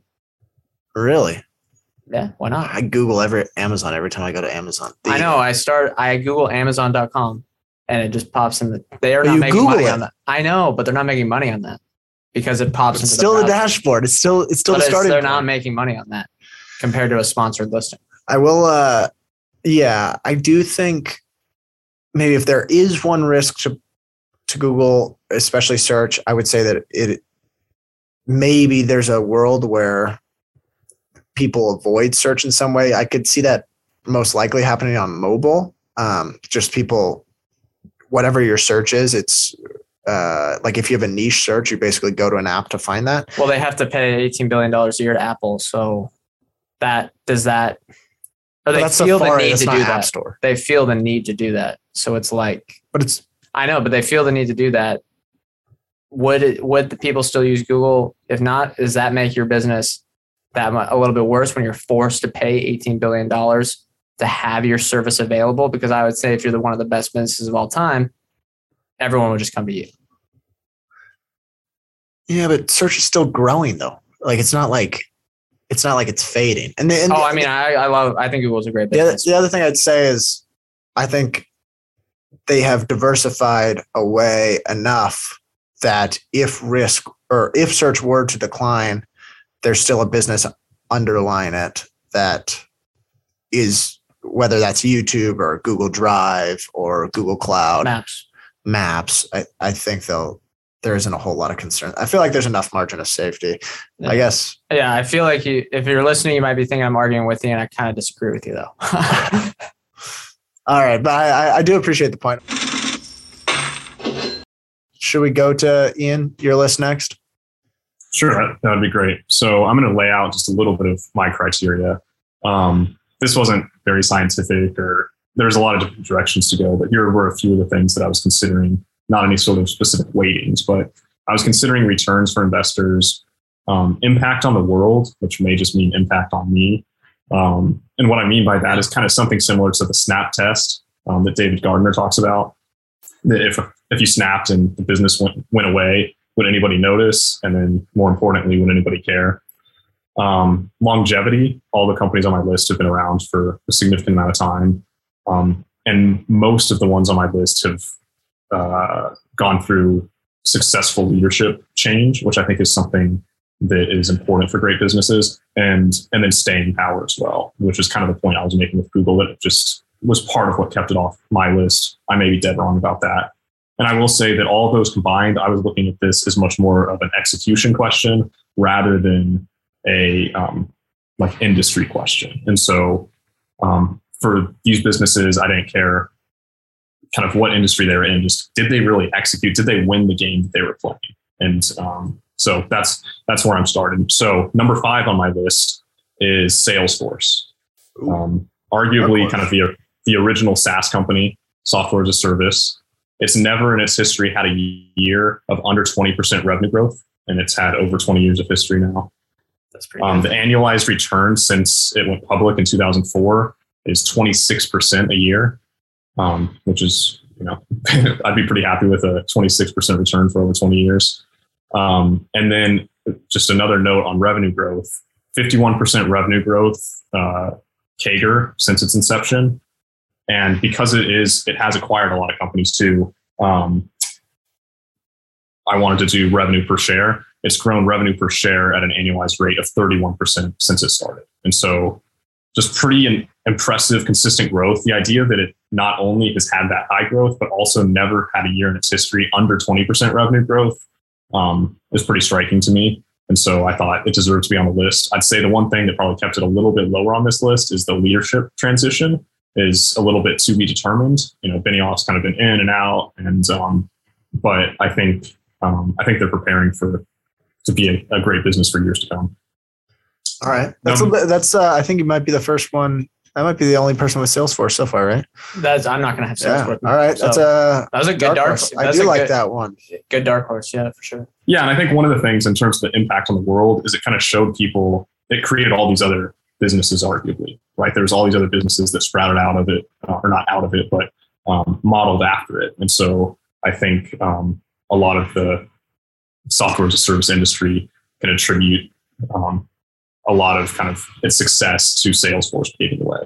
[SPEAKER 2] Really?
[SPEAKER 4] Yeah, why not?
[SPEAKER 2] I Google every Amazon every time I go to Amazon. The,
[SPEAKER 4] I know. I start. I Google Amazon dot com, and it just pops in the. They are not making
[SPEAKER 2] Google
[SPEAKER 4] money
[SPEAKER 2] it.
[SPEAKER 4] on that. I know, but they're not making money on that because it pops
[SPEAKER 2] it's
[SPEAKER 4] into
[SPEAKER 2] still
[SPEAKER 4] the,
[SPEAKER 2] the dashboard. It's still it's still
[SPEAKER 4] but
[SPEAKER 2] the
[SPEAKER 4] it's,
[SPEAKER 2] starting.
[SPEAKER 4] They're
[SPEAKER 2] point.
[SPEAKER 4] not making money on that compared to a sponsored listing.
[SPEAKER 2] I will. Uh, yeah, I do think maybe if there is one risk to to Google, especially search, I would say that it maybe there's a world where people avoid search in some way. I could see that most likely happening on mobile. Um, just people, whatever your search is, it's uh, like if you have a niche search, you basically go to an app to find that.
[SPEAKER 4] Well, they have to pay eighteen billion dollars a year to Apple. So that does that, or they feel the need to do that. App Store. They feel the need to do that. So it's like,
[SPEAKER 2] but it's,
[SPEAKER 4] I know, but they feel the need to do that. Would it, would the people still use Google? If not, does that make your business that much, a little bit worse when you're forced to pay eighteen billion dollars to have your service available? Because I would say if you're the one of the best businesses of all time, everyone would just come to you.
[SPEAKER 2] Yeah, but search is still growing though. Like it's not like it's not like it's fading. And, the, and
[SPEAKER 4] oh,
[SPEAKER 2] the,
[SPEAKER 4] I mean, I, I love. I think Google's a great business.
[SPEAKER 2] The other, the other thing I'd say is, I think they have diversified away enough that if risk or if search were to decline, there's still a business underlying it that is, whether that's YouTube or Google Drive or Google Cloud
[SPEAKER 4] Maps.
[SPEAKER 2] Maps. I, I think they'll. There isn't a whole lot of concern. I feel like there's enough margin of safety.
[SPEAKER 4] Yeah.
[SPEAKER 2] I guess.
[SPEAKER 4] Yeah, I feel like you, if you're listening, you might be thinking I'm arguing with you, and I kind of disagree with you, though.
[SPEAKER 2] All right, but I, I do appreciate the point. should we go to Ian, your list next?
[SPEAKER 5] Sure, that, that would be great. So I'm going to lay out just a little bit of my criteria. Um, this wasn't very scientific, or there's a lot of different directions to go, but here were a few of the things that I was considering, not any sort of specific weightings, but I was considering returns for investors, um, impact on the world, which may just mean impact on me. Um, and what I mean by that is kind of something similar to the SNAP test um, that David Gardner talks about. That if if you snapped and the business went, went away, would anybody notice? And then more importantly, would anybody care? Um, longevity, all the companies on my list have been around for a significant amount of time. Um, and most of the ones on my list have uh, gone through successful leadership change, which I think is something that is important for great businesses, and and then staying power as well, which is kind of the point I was making with Google. That it just was part of what kept it off my list. I may be dead wrong about that. And I will say that all of those combined, I was looking at this as much more of an execution question rather than a um, like industry question. And so um, for these businesses, I didn't care kind of what industry they were in. Just did they really execute? Did they win the game that they were playing? And um, so that's that's where I'm starting. So number five on my list is Salesforce, um, arguably kind of the the original SaaS company, software as a service. It's never in its history had a year of under twenty percent revenue growth, and it's had over twenty years of history now.
[SPEAKER 4] That's pretty
[SPEAKER 5] um,
[SPEAKER 4] good.
[SPEAKER 5] The annualized return since it went public in two thousand four is twenty-six percent a year, um, which is, you know, I'd be pretty happy with a twenty-six percent return for over twenty years. Um, and then just another note on revenue growth, fifty-one percent revenue growth uh, C A G R since its inception. And because it is, it has acquired a lot of companies too. Um, I wanted to do revenue per share. It's grown revenue per share at an annualized rate of thirty-one percent since it started. And so just pretty in, impressive, consistent growth. The idea that it not only has had that high growth, but also never had a year in its history under twenty percent revenue growth um, is pretty striking to me. And so I thought it deserved to be on the list. I'd say the one thing that probably kept it a little bit lower on this list is the leadership transition is a little bit to be determined. You know, Benioff's kind of been in and out, and um, but I think um, I think they're preparing for to be a, a great business for years to come.
[SPEAKER 2] All right, that's
[SPEAKER 5] Um,
[SPEAKER 2] a, that's. Uh, I think you might be the first one. I might be the only person with Salesforce so far, right?
[SPEAKER 4] That's I'm not gonna have
[SPEAKER 2] Yeah.
[SPEAKER 4] Salesforce.
[SPEAKER 2] All right,
[SPEAKER 4] So,
[SPEAKER 2] that's a
[SPEAKER 4] that was a good
[SPEAKER 2] dark
[SPEAKER 4] dark.
[SPEAKER 2] horse. I
[SPEAKER 4] that's
[SPEAKER 2] do
[SPEAKER 4] a
[SPEAKER 2] like
[SPEAKER 4] good,
[SPEAKER 2] that one.
[SPEAKER 4] Good dark horse, yeah, for sure.
[SPEAKER 5] Yeah, and I think one of the things in terms of the impact on the world is it kind of showed people, it created all these other businesses, arguably, right? There's all these other businesses that sprouted out of it, uh, or not out of it, but um, modeled after it. And so I think um, a lot of the software as a service industry can attribute um, a lot of kind of its success to Salesforce paving the way.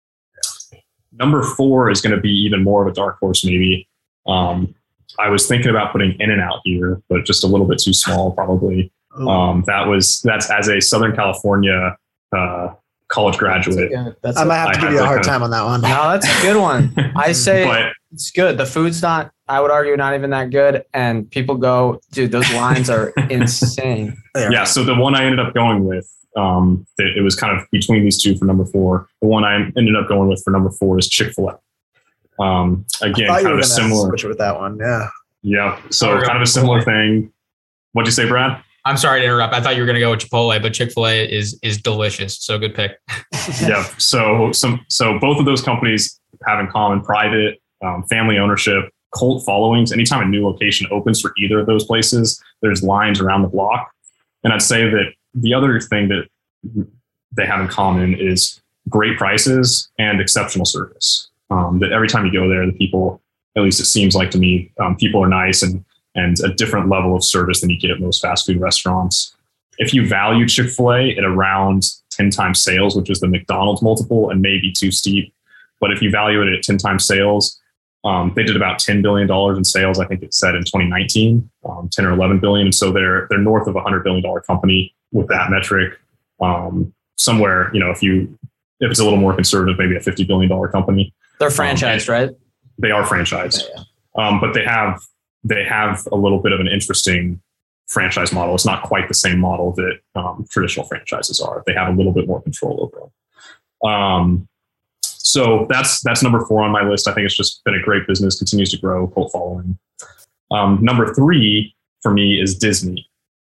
[SPEAKER 5] Number four is going to be even more of a dark horse, maybe. Um, I was thinking about putting In-N-Out here, but just a little bit too small, probably. Um, that was that's as a Southern California uh, college graduate.
[SPEAKER 4] Yeah, that's
[SPEAKER 2] I
[SPEAKER 4] a-
[SPEAKER 2] might have to
[SPEAKER 5] I
[SPEAKER 2] give
[SPEAKER 5] have
[SPEAKER 2] you a
[SPEAKER 5] that
[SPEAKER 2] hard
[SPEAKER 5] kind of-
[SPEAKER 2] time on that one.
[SPEAKER 4] No, that's a good one. I say
[SPEAKER 5] But
[SPEAKER 4] it's good. The food's not, I would argue, not even that good. And people go, dude, those lines are insane.
[SPEAKER 2] There.
[SPEAKER 5] yeah, so the one I ended up going with, um, it, it was kind of between these two for number four. The one I ended up going with for number four is Chick-fil-A. Um, again,
[SPEAKER 2] I thought you
[SPEAKER 5] kind
[SPEAKER 2] were
[SPEAKER 5] of a
[SPEAKER 2] gonna
[SPEAKER 5] similar.
[SPEAKER 2] switch with that one. Yeah.
[SPEAKER 5] Yeah, so
[SPEAKER 3] Oh,
[SPEAKER 5] kind of a similar thing. What'd you say, Brad?
[SPEAKER 3] I'm sorry to interrupt. I thought you were going to go with Chipotle, but Chick-fil-A is is delicious. So good pick.
[SPEAKER 5] Yeah. So some so both of those companies have in common private, um, family ownership, cult followings. Anytime a new location opens for either of those places, there's lines around the block. And I'd say that the other thing that they have in common is great prices and exceptional service. Um, that every time you go there, the people, at least it seems like to me, um, people are nice and and a different level of service than you get at most fast food restaurants. If you value Chick-fil-A at around ten times sales, which is the McDonald's multiple and maybe too steep, but if you value it at ten times sales, um, they did about ten billion dollars in sales, I think it said in twenty nineteen, um, ten or eleven billion. And so they're they're north of a one hundred billion dollars company with that metric. Um, somewhere, you know, if you if it's a little more conservative, maybe a fifty billion dollars company.
[SPEAKER 4] They're franchised,
[SPEAKER 5] Um,
[SPEAKER 4] right?
[SPEAKER 5] They are franchised.
[SPEAKER 4] Yeah, yeah.
[SPEAKER 5] Um, but they have they have a little bit of an interesting franchise model. It's not quite the same model that um, traditional franchises are. They have a little bit more control over them. Um, so that's that's number four on my list. I think it's just been a great business, continues to grow, cult following. Um, number three for me is Disney.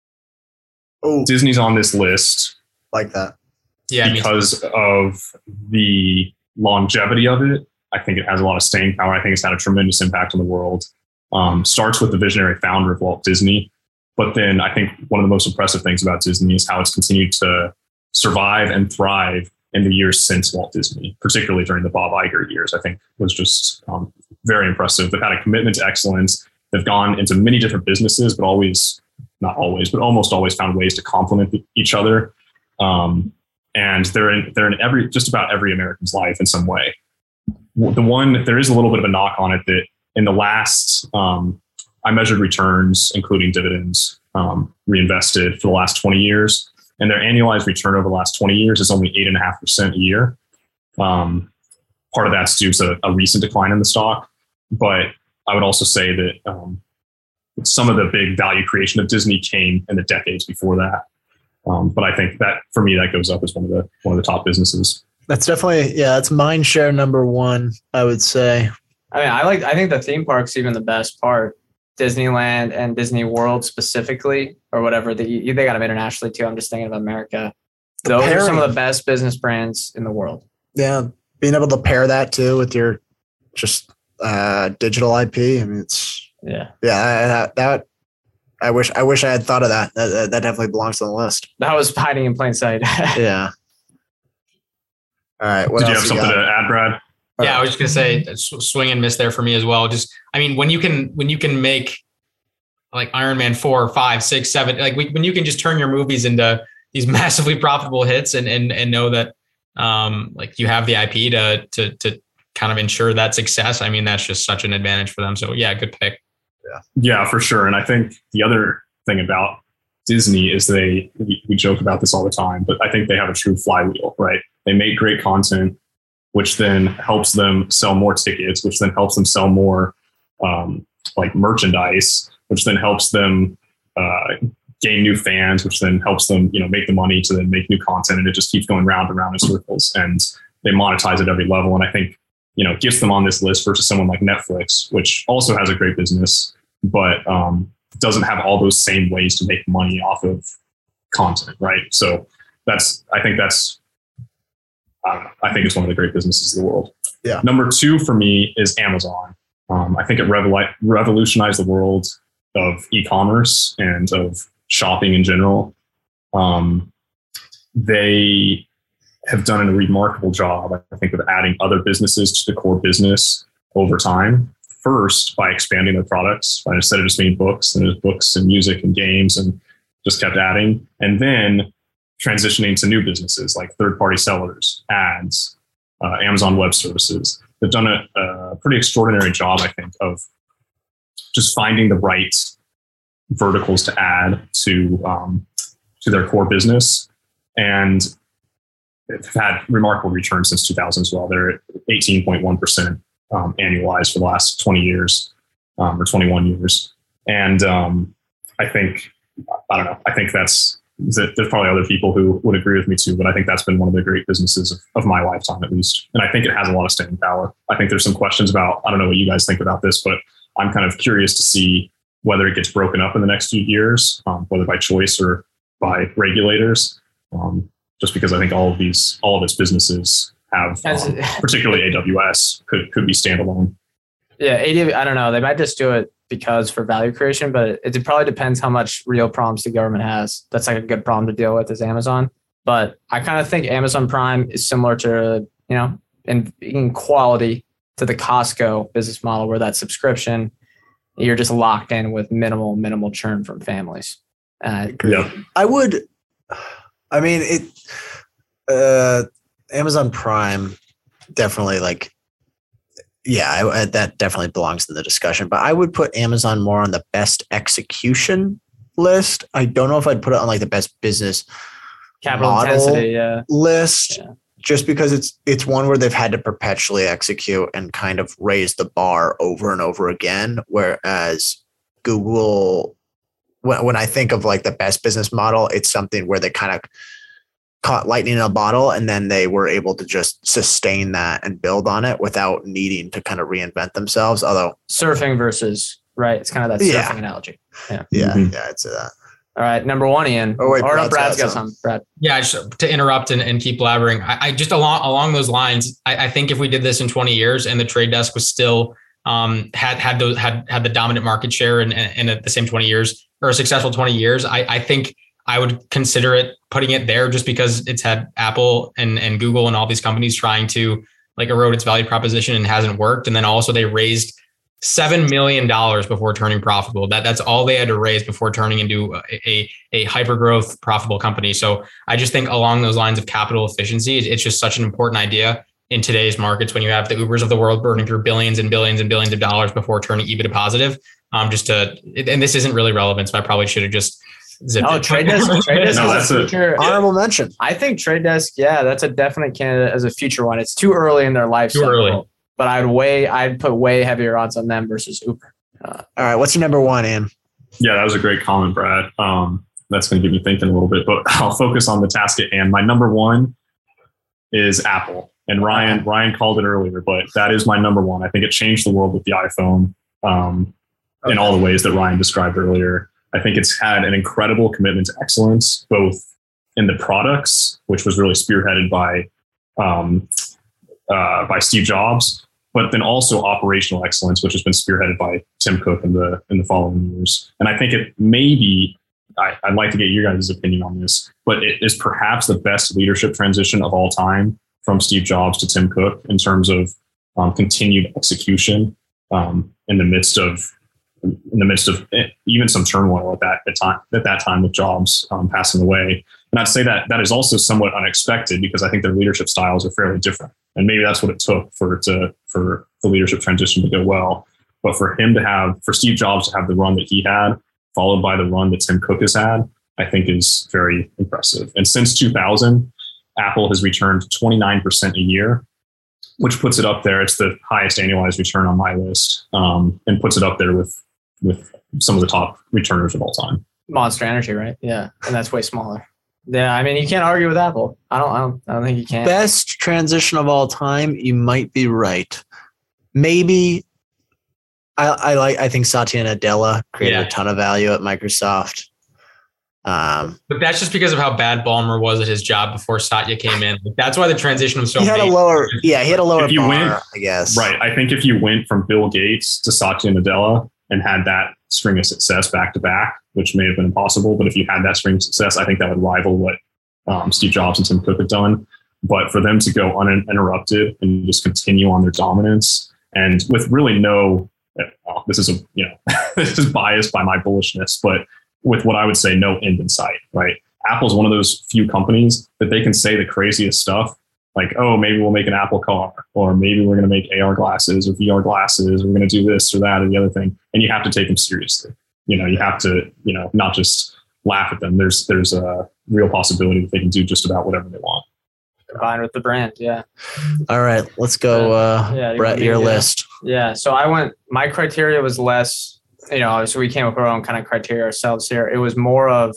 [SPEAKER 2] Oh,
[SPEAKER 5] Disney's on this list
[SPEAKER 2] like that.
[SPEAKER 3] Yeah,
[SPEAKER 5] because of the longevity of it. I think it has a lot of staying power. I think it's had a tremendous impact on the world. Um, starts with the visionary founder of Walt Disney. But then I think one of the most impressive things about Disney is how it's continued to survive and thrive in the years since Walt Disney, particularly during the Bob Iger years. I think was just um, very impressive. They've had a commitment to excellence. They've gone into many different businesses, but always, not always, but almost always found ways to complement each other. Um, and they're in, they're in every, just about every American's life in some way. The one, there is a little bit of a knock on it that in the last, um, I measured returns, including dividends um, reinvested for the last twenty years. And their annualized return over the last twenty years is only eight point five percent a year. Um, part of that's due to a recent decline in the stock. But I would also say that um, some of the big value creation of Disney came in the decades before that. Um, but I think that for me, that goes up as one of the one of the top businesses.
[SPEAKER 2] That's definitely, yeah, that's mind share number one, I would say.
[SPEAKER 4] I mean, I like, I think the theme park's even the best part. Disneyland and Disney World specifically, or whatever. They, they got them internationally too. I'm just thinking of America.
[SPEAKER 2] The
[SPEAKER 4] Those
[SPEAKER 2] pairing.
[SPEAKER 4] are some of the best business brands in the world.
[SPEAKER 2] Yeah. Being able to pair that too with your just uh, digital I P. I mean, it's,
[SPEAKER 4] Yeah.
[SPEAKER 2] yeah, that, that I wish, I wish I had thought of that. That, that definitely belongs on the list.
[SPEAKER 4] That was hiding in plain sight.
[SPEAKER 2] Yeah. All right. What
[SPEAKER 5] Did you
[SPEAKER 2] else
[SPEAKER 5] have something
[SPEAKER 2] got?
[SPEAKER 5] to add, Brad?
[SPEAKER 3] Yeah, I was just gonna say swing and miss there for me as well. Just, I mean, when you can when you can make like Iron Man four, five, six, seven, like when you can just turn your movies into these massively profitable hits and and and know that um like you have the I P to to to kind of ensure that success. I mean, that's just such an advantage for them. So yeah, good pick.
[SPEAKER 5] Yeah, yeah, for sure. And I think the other thing about Disney is they we, we joke about this all the time, but I think they have a true flywheel, right? They make great content, which then helps them sell more tickets, which then helps them sell more um, like merchandise, which then helps them uh, gain new fans, which then helps them, you know, make the money to then make new content. And it just keeps going round and round in circles, and they monetize at every level. And I think, you know, gets them on this list versus someone like Netflix, which also has a great business, but um, doesn't have all those same ways to make money off of content. Right. So that's, I think that's, I don't know. I think it's one of the great businesses in the world.
[SPEAKER 2] Yeah.
[SPEAKER 5] Number two for me is Amazon. Um, I think it revol- revolutionized the world of e-commerce and of shopping in general. Um, they have done a remarkable job, I think, of adding other businesses to the core business over time. First, by expanding their products, right? Instead of just being books, and there's books and music and games, and just kept adding. And then transitioning to new businesses like third-party sellers, ads, uh, Amazon Web Services. They've done a, a pretty extraordinary job, I think, of just finding the right verticals to add to um, to their core business, and they've had remarkable returns since two thousand as well. They're at eighteen point one percent um, annualized for the last twenty years um, or twenty-one years, and um, I think I don't know. I think that's. There's probably other people who would agree with me too, but I think that's been one of the great businesses of, of my lifetime, at least. And I think it has a lot of staying power. I think there's some questions about, I don't know what you guys think about this, but I'm kind of curious to see whether it gets broken up in the next few years, um, whether by choice or by regulators, um, just because I think all of these, all of its businesses have, um, particularly A W S, could could be standalone.
[SPEAKER 4] Yeah, A W S, I don't know. They might just do it because for value creation, but it, it probably depends how much real problems the government has. That's like a good problem to deal with is Amazon. But I kind of think Amazon Prime is similar to, you know, in, in quality to the Costco business model, where that subscription, you're just locked in with minimal, minimal churn from families. Uh,
[SPEAKER 5] yeah.
[SPEAKER 2] I would, I mean, it, uh, Amazon Prime definitely like, yeah, I, I, that definitely belongs in the discussion, but I would put Amazon more on the best execution list. I don't know if I'd put it on like the best business
[SPEAKER 4] capital
[SPEAKER 2] model
[SPEAKER 4] intensity yeah.
[SPEAKER 2] list,
[SPEAKER 4] yeah.
[SPEAKER 2] just because it's it's one where they've had to perpetually execute and kind of raise the bar over and over again. Whereas Google, when, when I think of like the best business model, it's something where they kind of caught lightning in a bottle, and then they were able to just sustain that and build on it without needing to kind of reinvent themselves. Although
[SPEAKER 4] surfing versus right? It's kind of that surfing
[SPEAKER 2] Yeah.
[SPEAKER 4] analogy. Yeah.
[SPEAKER 2] Yeah,
[SPEAKER 5] Mhm.
[SPEAKER 2] yeah, I'd say that.
[SPEAKER 4] All right, number one, Ian.
[SPEAKER 2] Oh, wait,
[SPEAKER 4] or no,
[SPEAKER 2] Brad's
[SPEAKER 4] Brad's
[SPEAKER 2] got
[SPEAKER 4] got some. Brad.
[SPEAKER 3] Yeah, just to interrupt and, and keep blabbering, I, I just along along those lines, I, I think if we did this in twenty years and the trade desk was still um, had had those had had the dominant market share and, and, and at the same twenty years or a successful twenty years, I, I think I would consider it putting it there just because it's had Apple and, and Google and all these companies trying to like erode its value proposition and hasn't worked. And then also they raised seven million dollars before turning profitable. That that's all they had to raise before turning into a, a, a hyper growth profitable company. So I just think along those lines of capital efficiency, it's just such an important idea in today's markets when you have the Ubers of the world burning through billions and billions and billions of dollars before turning EBITDA positive. Um, just to, and this isn't really relevant, so I probably should have just zipped
[SPEAKER 4] Oh,
[SPEAKER 3] it.
[SPEAKER 4] Trade Desk. Trade Desk
[SPEAKER 5] No,
[SPEAKER 4] is
[SPEAKER 5] that's
[SPEAKER 4] a
[SPEAKER 5] a-
[SPEAKER 4] future.
[SPEAKER 2] Honorable mention.
[SPEAKER 4] I think Trade Desk, yeah, that's a definite candidate as a future one. It's too early in their life
[SPEAKER 3] Too
[SPEAKER 4] cycle,
[SPEAKER 3] early.
[SPEAKER 4] but I'd way, I'd put way heavier odds on them versus Uber. Uh,
[SPEAKER 2] All right, what's your number one, Ian?
[SPEAKER 5] Yeah, that was a great comment, Brad. Um, that's going to get me thinking a little bit, but I'll focus on the task at hand. My number one is Apple, and Ryan Ryan called it earlier, but that is my number one. I think it changed the world with the iPhone um, in all the ways that Ryan described earlier. I think it's had an incredible commitment to excellence, both in the products, which was really spearheaded by um, uh, by Steve Jobs, but then also operational excellence, which has been spearheaded by Tim Cook in the in the following years. And I think it may be, I, I'd like to get your guys' opinion on this, but it is perhaps the best leadership transition of all time from Steve Jobs to Tim Cook in terms of um, continued execution um, in the midst of in the midst of even some turmoil at that at time at that time with Jobs um, passing away. And I'd say that that is also somewhat unexpected because I think their leadership styles are fairly different. And maybe that's what it took for it to for the leadership transition to go well. But for him to have, for Steve Jobs to have the run that he had, followed by the run that Tim Cook has had, I think is very impressive. And since two thousand, Apple has returned twenty-nine percent a year, which puts it up there. It's the highest annualized return on my list, um, and puts it up there with with some of the top returners of all time.
[SPEAKER 4] Monster Energy, right? Yeah, and that's way smaller. Yeah, I mean, you can't argue with Apple. I don't. I don't. I don't think you can.
[SPEAKER 2] Best transition of all time. You might be right. Maybe. I, I like. I think Satya Nadella created
[SPEAKER 3] Yeah.
[SPEAKER 2] a ton of value at Microsoft. Um,
[SPEAKER 3] But that's just because of how bad Ballmer was at his job before Satya came in. Like, that's why the transition was so
[SPEAKER 2] he had a
[SPEAKER 3] major.
[SPEAKER 2] lower. Yeah, he had a lower
[SPEAKER 5] If you
[SPEAKER 2] bar,
[SPEAKER 5] win-
[SPEAKER 2] I guess.
[SPEAKER 5] Right. I think if you went from Bill Gates to Satya Nadella and had that string of success back to back, which may have been impossible, but if you had that string of success, I think that would rival what um, Steve Jobs and Tim Cook have done. But for them to go uninterrupted and just continue on their dominance, and with really no, well, this is a you know this is biased by my bullishness, but with what I would say no end in sight. Right. Apple's one of those few companies that they can say the craziest stuff. Like, oh, maybe we'll make an Apple car, or maybe we're going to make A R glasses or V R glasses. We're going to do this or that or the other thing. And you have to take them seriously. You know, you have to, you know, not just laugh at them. There's there's a real possibility that they can do just about whatever they want.
[SPEAKER 4] Combined with the brand, yeah.
[SPEAKER 2] All right, let's go, uh,
[SPEAKER 4] Yeah, you
[SPEAKER 2] Brett.
[SPEAKER 4] want me
[SPEAKER 2] Your
[SPEAKER 4] to-
[SPEAKER 2] list.
[SPEAKER 4] Yeah. So I went, my criteria was less, you know, so we came up with our own kind of criteria ourselves here. It was more of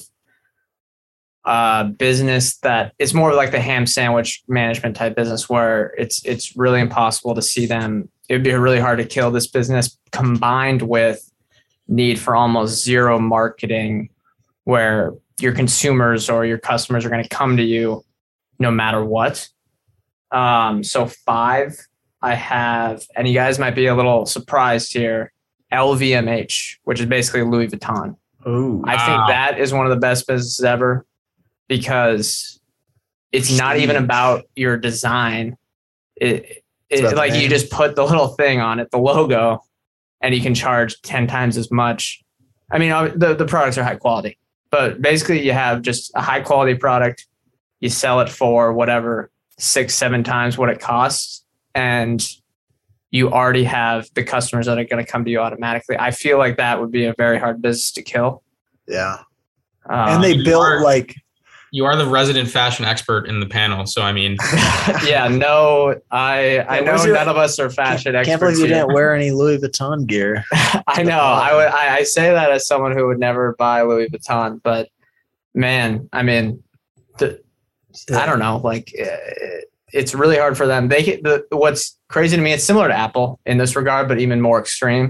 [SPEAKER 4] uh business that it's more like the ham sandwich management type business where it's it's really impossible to see them. It would be really hard to kill this business combined with need for almost zero marketing where your consumers or your customers are going to come to you no matter what. Um, so five, I have, and you guys might be a little surprised here, L V M H, which is basically Louis Vuitton.
[SPEAKER 2] Ooh.
[SPEAKER 4] I
[SPEAKER 3] Wow.
[SPEAKER 4] think that is one of the best businesses ever because it's not even about your design. It, it
[SPEAKER 2] about the
[SPEAKER 4] like you
[SPEAKER 2] name.
[SPEAKER 4] just put the little thing on it, the logo, and you can charge ten times as much. I mean, uh, the, the products are high quality, but basically you have just a high quality product. You sell it for whatever, six, seven times what it costs. And you already have the customers that are going to come to you automatically. I feel like that would be a very hard business to kill.
[SPEAKER 2] Yeah.
[SPEAKER 4] Um,
[SPEAKER 2] And they built
[SPEAKER 3] are-
[SPEAKER 2] like
[SPEAKER 3] You are the resident fashion expert in the panel. So, I mean,
[SPEAKER 4] yeah, no, I I
[SPEAKER 2] Yeah,
[SPEAKER 4] know
[SPEAKER 2] where's your-
[SPEAKER 4] none of us are fashion
[SPEAKER 2] can't
[SPEAKER 4] experts.
[SPEAKER 2] believe you
[SPEAKER 4] here.
[SPEAKER 2] didn't wear any Louis Vuitton gear.
[SPEAKER 4] I know. I would. I, I say that as someone who would never buy Louis Vuitton, but man, I mean, the, I don't know. Like, uh, it's really hard for them. They get the what's crazy to me. It's similar to Apple in this regard, but even more extreme.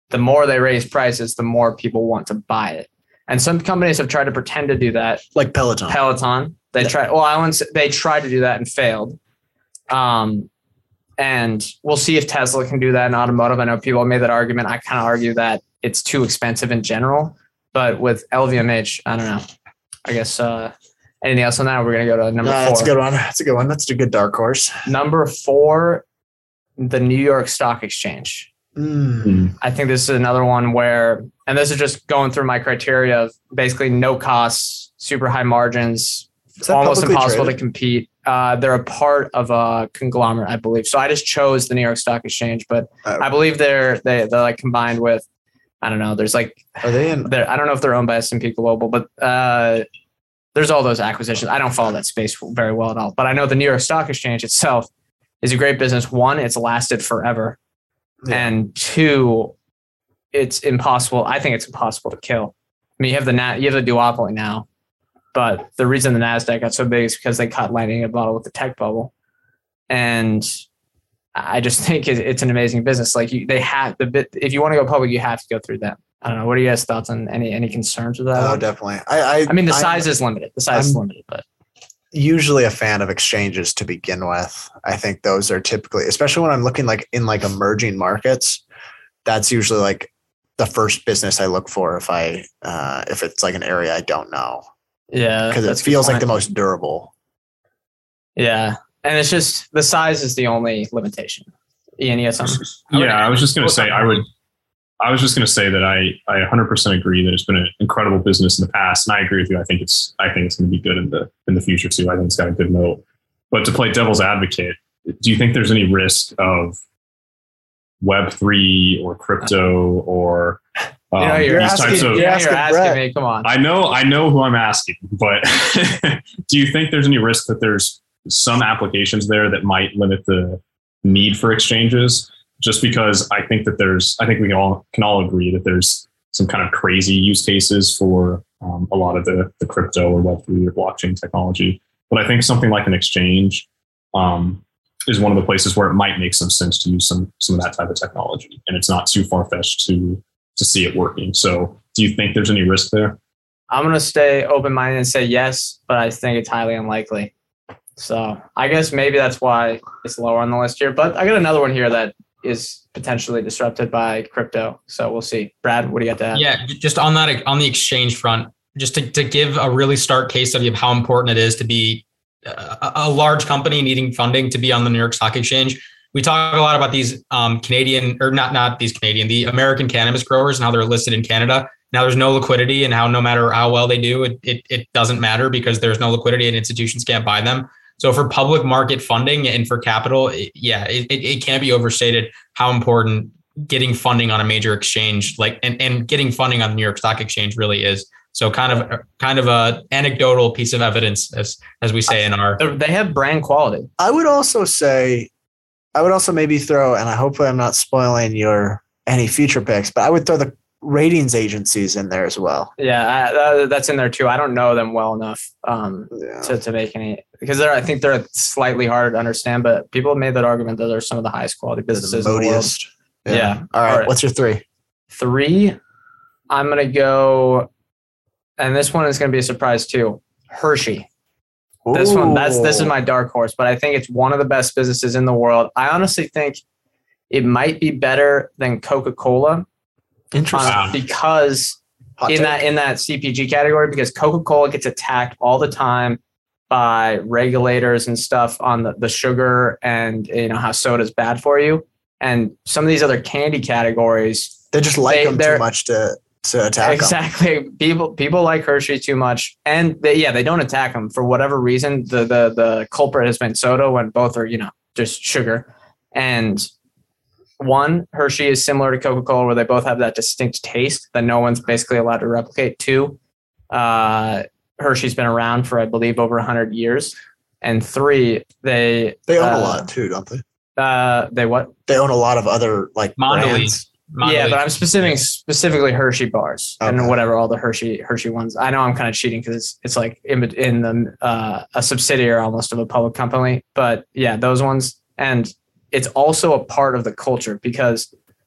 [SPEAKER 4] the more they raise prices, the more people want to buy it. And some companies have tried to pretend to do that.
[SPEAKER 2] Like Peloton.
[SPEAKER 4] Peloton. They
[SPEAKER 2] Yeah.
[SPEAKER 4] tried, well, I wouldn't say, they tried to do that and failed. Um, and we'll see if Tesla can do that in automotive. I know people have made that argument. I kind of argue that it's too expensive in general. But with L V M H, I don't know. I guess uh, anything else on that? We're going to go to number
[SPEAKER 2] No,
[SPEAKER 4] four.
[SPEAKER 2] that's a good one. That's a good one. That's a good dark horse.
[SPEAKER 4] Number four, the New York Stock Exchange.
[SPEAKER 2] Mm.
[SPEAKER 4] I think this is another one where, and this is just going through my criteria of basically no costs, super high margins,
[SPEAKER 2] Is that
[SPEAKER 4] almost
[SPEAKER 2] publicly
[SPEAKER 4] impossible
[SPEAKER 2] traded?
[SPEAKER 4] to compete. Uh, they're a part of a conglomerate, I believe. So I just chose the New York Stock Exchange, but
[SPEAKER 2] Oh.
[SPEAKER 4] I believe they're they they're like combined with, I don't know. There's like
[SPEAKER 2] Are they in?
[SPEAKER 4] they're, I don't know if they're owned by S and P Global, but uh, there's all those acquisitions. I don't follow that space very well at all, but I know the New York Stock Exchange itself is a great business. One, it's lasted forever.
[SPEAKER 2] Yeah.
[SPEAKER 4] And two, it's impossible. I think it's impossible to kill. I mean, you have the Na- you have the duopoly now, but the reason the Nasdaq got so big is because they caught lightning in a bottle with the tech bubble, and I just think it, it's an amazing business. Like you, they have the bit. If you want to go public, you have to go through them. I don't know. What are you guys' thoughts on any any concerns with that?
[SPEAKER 2] Oh,
[SPEAKER 4] one?
[SPEAKER 2] definitely. I, I,
[SPEAKER 4] I mean, the
[SPEAKER 2] I'm
[SPEAKER 4] size is limited. The size is
[SPEAKER 2] I'm-
[SPEAKER 4] limited, but
[SPEAKER 2] usually a fan of exchanges to begin with. I think those are typically, especially when I'm looking like in like emerging markets, that's usually like the first business I look for if I uh, if it's like an area I don't know,
[SPEAKER 4] yeah,
[SPEAKER 2] because it
[SPEAKER 4] that's a good
[SPEAKER 2] feels like
[SPEAKER 4] point.
[SPEAKER 2] the most durable.
[SPEAKER 4] Yeah, and it's just the size is the only limitation. Ian, you have something? I would-
[SPEAKER 5] Yeah, I was just going to say I would. I was just going to say that I I one hundred percent agree that it's been an incredible business in the past, and I agree with you. I think it's I think it's going to be good in the in the future too. I think it's got a good moat. But to play devil's advocate, do you think there's any risk of Web three or crypto or um,
[SPEAKER 4] You know, you're
[SPEAKER 5] these
[SPEAKER 2] asking-
[SPEAKER 5] types of?
[SPEAKER 4] Yeah, you're
[SPEAKER 2] asking
[SPEAKER 4] asking
[SPEAKER 2] Brett.
[SPEAKER 4] me. Come on.
[SPEAKER 5] I know I know who I'm asking, but do you think there's any risk that there's some applications there that might limit the need for exchanges? Just because I think that there's, I think we all can all agree that there's some kind of crazy use cases for um, a lot of the, the crypto or Web three or blockchain technology. But I think something like an exchange um, is one of the places where it might make some sense to use some some of that type of technology, and it's not too far fetched to to see it working. So, do you think there's any risk there?
[SPEAKER 4] I'm going to stay open minded and say yes, but I think it's highly unlikely. So I guess maybe that's why it's lower on the list here. But I got another one here that is potentially disrupted by crypto. So we'll see. Brad, what do you got to add?
[SPEAKER 3] Yeah, just on that, on the exchange front, just to, to give a really stark case study of how important it is to be a, a large company needing funding to be on the New York Stock Exchange. We talk a lot about these um, Canadian, or not not these Canadian, the American cannabis growers and how they're listed in Canada. Now there's no liquidity, and how no matter how well they do, it it, it doesn't matter because there's no liquidity and institutions can't buy them. So for public market funding and for capital, it, yeah, it, it, it can't be overstated how important getting funding on a major exchange, like and, and getting funding on the New York Stock Exchange really is. So kind of kind of a anecdotal piece of evidence, as as we say in our.
[SPEAKER 4] They're- They have brand quality.
[SPEAKER 2] I would also say, I would also maybe throw, and I hope I'm not spoiling your any future picks, but I would throw the ratings agencies in there as well.
[SPEAKER 4] Yeah, I, that, that's in there too. I don't know them well enough um,
[SPEAKER 2] Yeah.
[SPEAKER 4] to, to make any, because they're, I think they're slightly harder to understand, but people have made that argument that they're some of the highest quality businesses in the world.
[SPEAKER 2] Modiest.
[SPEAKER 4] Yeah.
[SPEAKER 2] All right.
[SPEAKER 4] All right.
[SPEAKER 2] What's your three?
[SPEAKER 4] Three, I'm going to go, and this one is going to be a surprise too. Hershey. This one, that's this is my dark horse, but I think it's one of the best businesses in the world. I honestly think it might be better than Coca-Cola
[SPEAKER 2] Interesting.
[SPEAKER 4] uh, because
[SPEAKER 2] Hot
[SPEAKER 4] in
[SPEAKER 2] take.
[SPEAKER 4] that in that C P G category, because Coca-Cola gets attacked all the time by regulators and stuff on the, the sugar and you know how soda is bad for you. And some of these other candy categories,
[SPEAKER 2] they just like
[SPEAKER 4] they-
[SPEAKER 2] them
[SPEAKER 4] they're-
[SPEAKER 2] too much to to attack 'em.
[SPEAKER 4] exactly. People people like Hershey too much, and they, yeah, they don't attack them for whatever reason. The the the culprit has been soda when both are you know just sugar. And one, Hershey is similar to Coca-Cola, where they both have that distinct taste that no one's basically allowed to replicate. Two, uh, Hershey's been around for I believe over a hundred years. And three, they
[SPEAKER 2] They own
[SPEAKER 4] uh,
[SPEAKER 2] a lot too, don't they?
[SPEAKER 4] Uh, they what?
[SPEAKER 2] They own a lot of other like
[SPEAKER 3] Mondelez.
[SPEAKER 2] brands.
[SPEAKER 4] Yeah, but I'm specific specifically Hershey bars
[SPEAKER 2] Okay.
[SPEAKER 4] and whatever all the Hershey Hershey ones. I know I'm kind of cheating because it's it's like in in the uh, a subsidiary almost of a public company, but yeah, those ones. And it's also a part of the culture because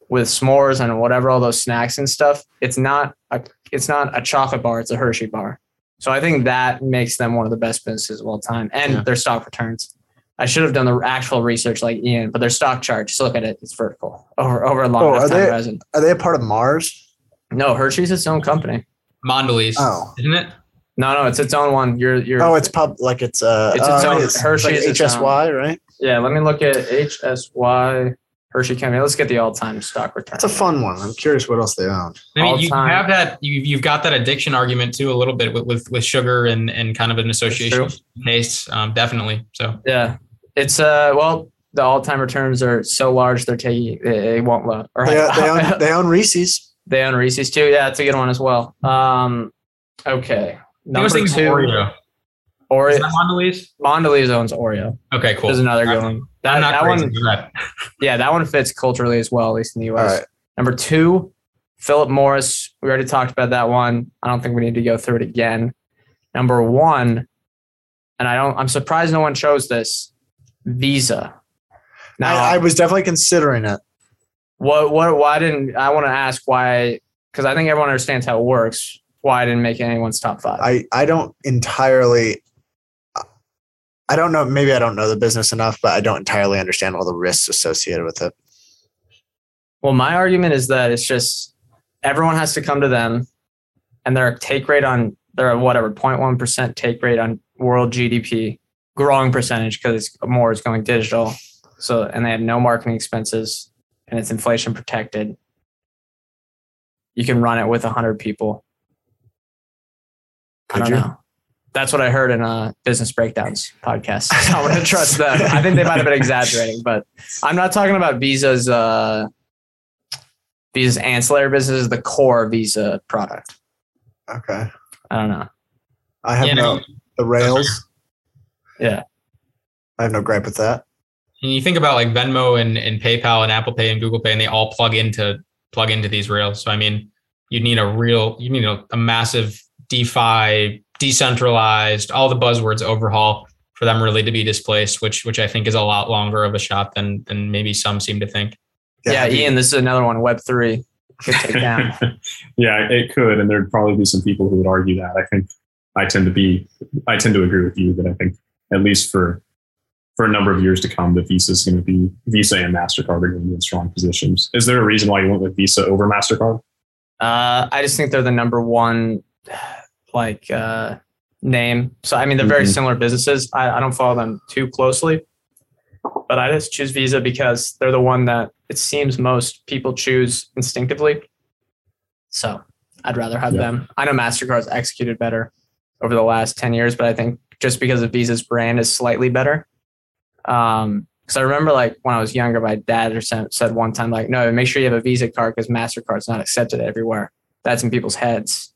[SPEAKER 4] with s'mores and whatever, all those snacks and stuff, it's not a it's not a chocolate bar, it's a Hershey bar. So I think that makes them one of the best businesses of all time. And
[SPEAKER 2] Yeah.
[SPEAKER 4] their stock returns. I should have done the actual research like Ian, but their stock chart, just look at it, it's vertical over over a long
[SPEAKER 2] Oh,
[SPEAKER 4] enough
[SPEAKER 2] are
[SPEAKER 4] time
[SPEAKER 2] they-
[SPEAKER 4] horizon.
[SPEAKER 2] Are they a part of Mars?
[SPEAKER 4] No, Hershey's its own company.
[SPEAKER 3] Mondelez,
[SPEAKER 2] Oh.
[SPEAKER 3] isn't it?
[SPEAKER 4] No, no, it's its own one. You're you're
[SPEAKER 2] Oh, it's pub like it's uh
[SPEAKER 4] It's its
[SPEAKER 2] oh,
[SPEAKER 4] own-
[SPEAKER 2] it's
[SPEAKER 4] Hershey
[SPEAKER 2] like
[SPEAKER 4] is its
[SPEAKER 2] H S Y, right?
[SPEAKER 4] yeah, let me look at H S Y Hershey Company. Let's get the all-time stock return.
[SPEAKER 2] That's a fun one. I'm curious what else they own.
[SPEAKER 3] I mean,
[SPEAKER 4] All
[SPEAKER 3] you, you
[SPEAKER 4] time.
[SPEAKER 3] have that. You, you've got that addiction argument too, a little bit with with, with sugar and and kind of an association with taste. Um, definitely. So
[SPEAKER 4] Yeah, it's uh well, the all-time returns are so large they're taking they, they won't load. Or
[SPEAKER 2] They, they own they own Reese's.
[SPEAKER 4] they own Reese's too. Yeah, it's a good one as well. Um, okay,
[SPEAKER 3] I
[SPEAKER 4] number
[SPEAKER 3] was thinking
[SPEAKER 4] two,
[SPEAKER 3] Oreo.
[SPEAKER 4] Oreo.
[SPEAKER 3] Is that Mondelez?
[SPEAKER 4] Mondelez owns Oreo.
[SPEAKER 3] Okay, cool.
[SPEAKER 4] There's another good
[SPEAKER 3] I'm
[SPEAKER 4] one. That,
[SPEAKER 3] I'm not
[SPEAKER 4] that
[SPEAKER 3] crazy
[SPEAKER 4] one,
[SPEAKER 3] for that.
[SPEAKER 4] yeah, that one fits culturally as well, at least in the U S.
[SPEAKER 2] All right.
[SPEAKER 4] Number two, Philip Morris. We already talked about that one. I don't think we need to go through it again. Number one, and I don't. I'm surprised no one chose this. Visa. Now,
[SPEAKER 2] I, I was definitely considering it.
[SPEAKER 4] what? What? Why didn't I want to ask why? Because I think everyone understands how it works. Why I didn't make anyone's top five?
[SPEAKER 2] I, I don't entirely I don't know, maybe I don't know the business enough, but I don't entirely understand all the risks associated with it.
[SPEAKER 4] Well, my argument is that it's just everyone has to come to them, and their take rate on their whatever zero point one percent take rate on world G D P, growing percentage because more is going digital. So, and they have no marketing expenses, and it's inflation protected. You can run it with a hundred people. I
[SPEAKER 2] Could
[SPEAKER 4] don't
[SPEAKER 2] you?
[SPEAKER 4] know. That's what I heard in a Business Breakdowns podcast. So I'm going to trust them. I think they might have been exaggerating, but I'm not talking about Visa's uh, Visa's ancillary business, the core Visa product.
[SPEAKER 2] Okay.
[SPEAKER 4] I don't know.
[SPEAKER 2] I have
[SPEAKER 3] Yeah,
[SPEAKER 2] no
[SPEAKER 3] no,
[SPEAKER 2] the rails.
[SPEAKER 4] Yeah.
[SPEAKER 2] I have no gripe with that.
[SPEAKER 3] And you think about like Venmo and, and PayPal and Apple Pay and Google Pay, and they all plug into plug into these rails. So I mean, you need a real, you need a, a massive DeFi, decentralized, all the buzzwords overhaul for them really to be displaced, which which I think is a lot longer of a shot than than maybe some seem to think.
[SPEAKER 4] Yeah,
[SPEAKER 2] have you-
[SPEAKER 4] Ian, this is another one. Web three could take down.
[SPEAKER 5] Yeah, it could, and there'd probably be some people who would argue that. I think I tend to be, I tend to agree with you that I think at least for for a number of years to come, the Visa is going to be Visa and Mastercard are going to be in strong positions. Is there a reason why you went with Visa over Mastercard?
[SPEAKER 4] Uh, I just think they're the number one like uh, name. So I mean, they're very
[SPEAKER 5] Mhm.
[SPEAKER 4] similar businesses. I, I don't follow them too closely, but I just choose Visa because they're the one that it seems most people choose instinctively. So I'd rather have
[SPEAKER 5] Yeah.
[SPEAKER 4] them. I know Mastercard's executed better over the last ten years, but I think just because of Visa's brand is slightly better. Um, because I remember like when I was younger, my dad or said said one time, like, no, make sure you have a Visa card because Mastercard's not accepted everywhere. That's in people's heads.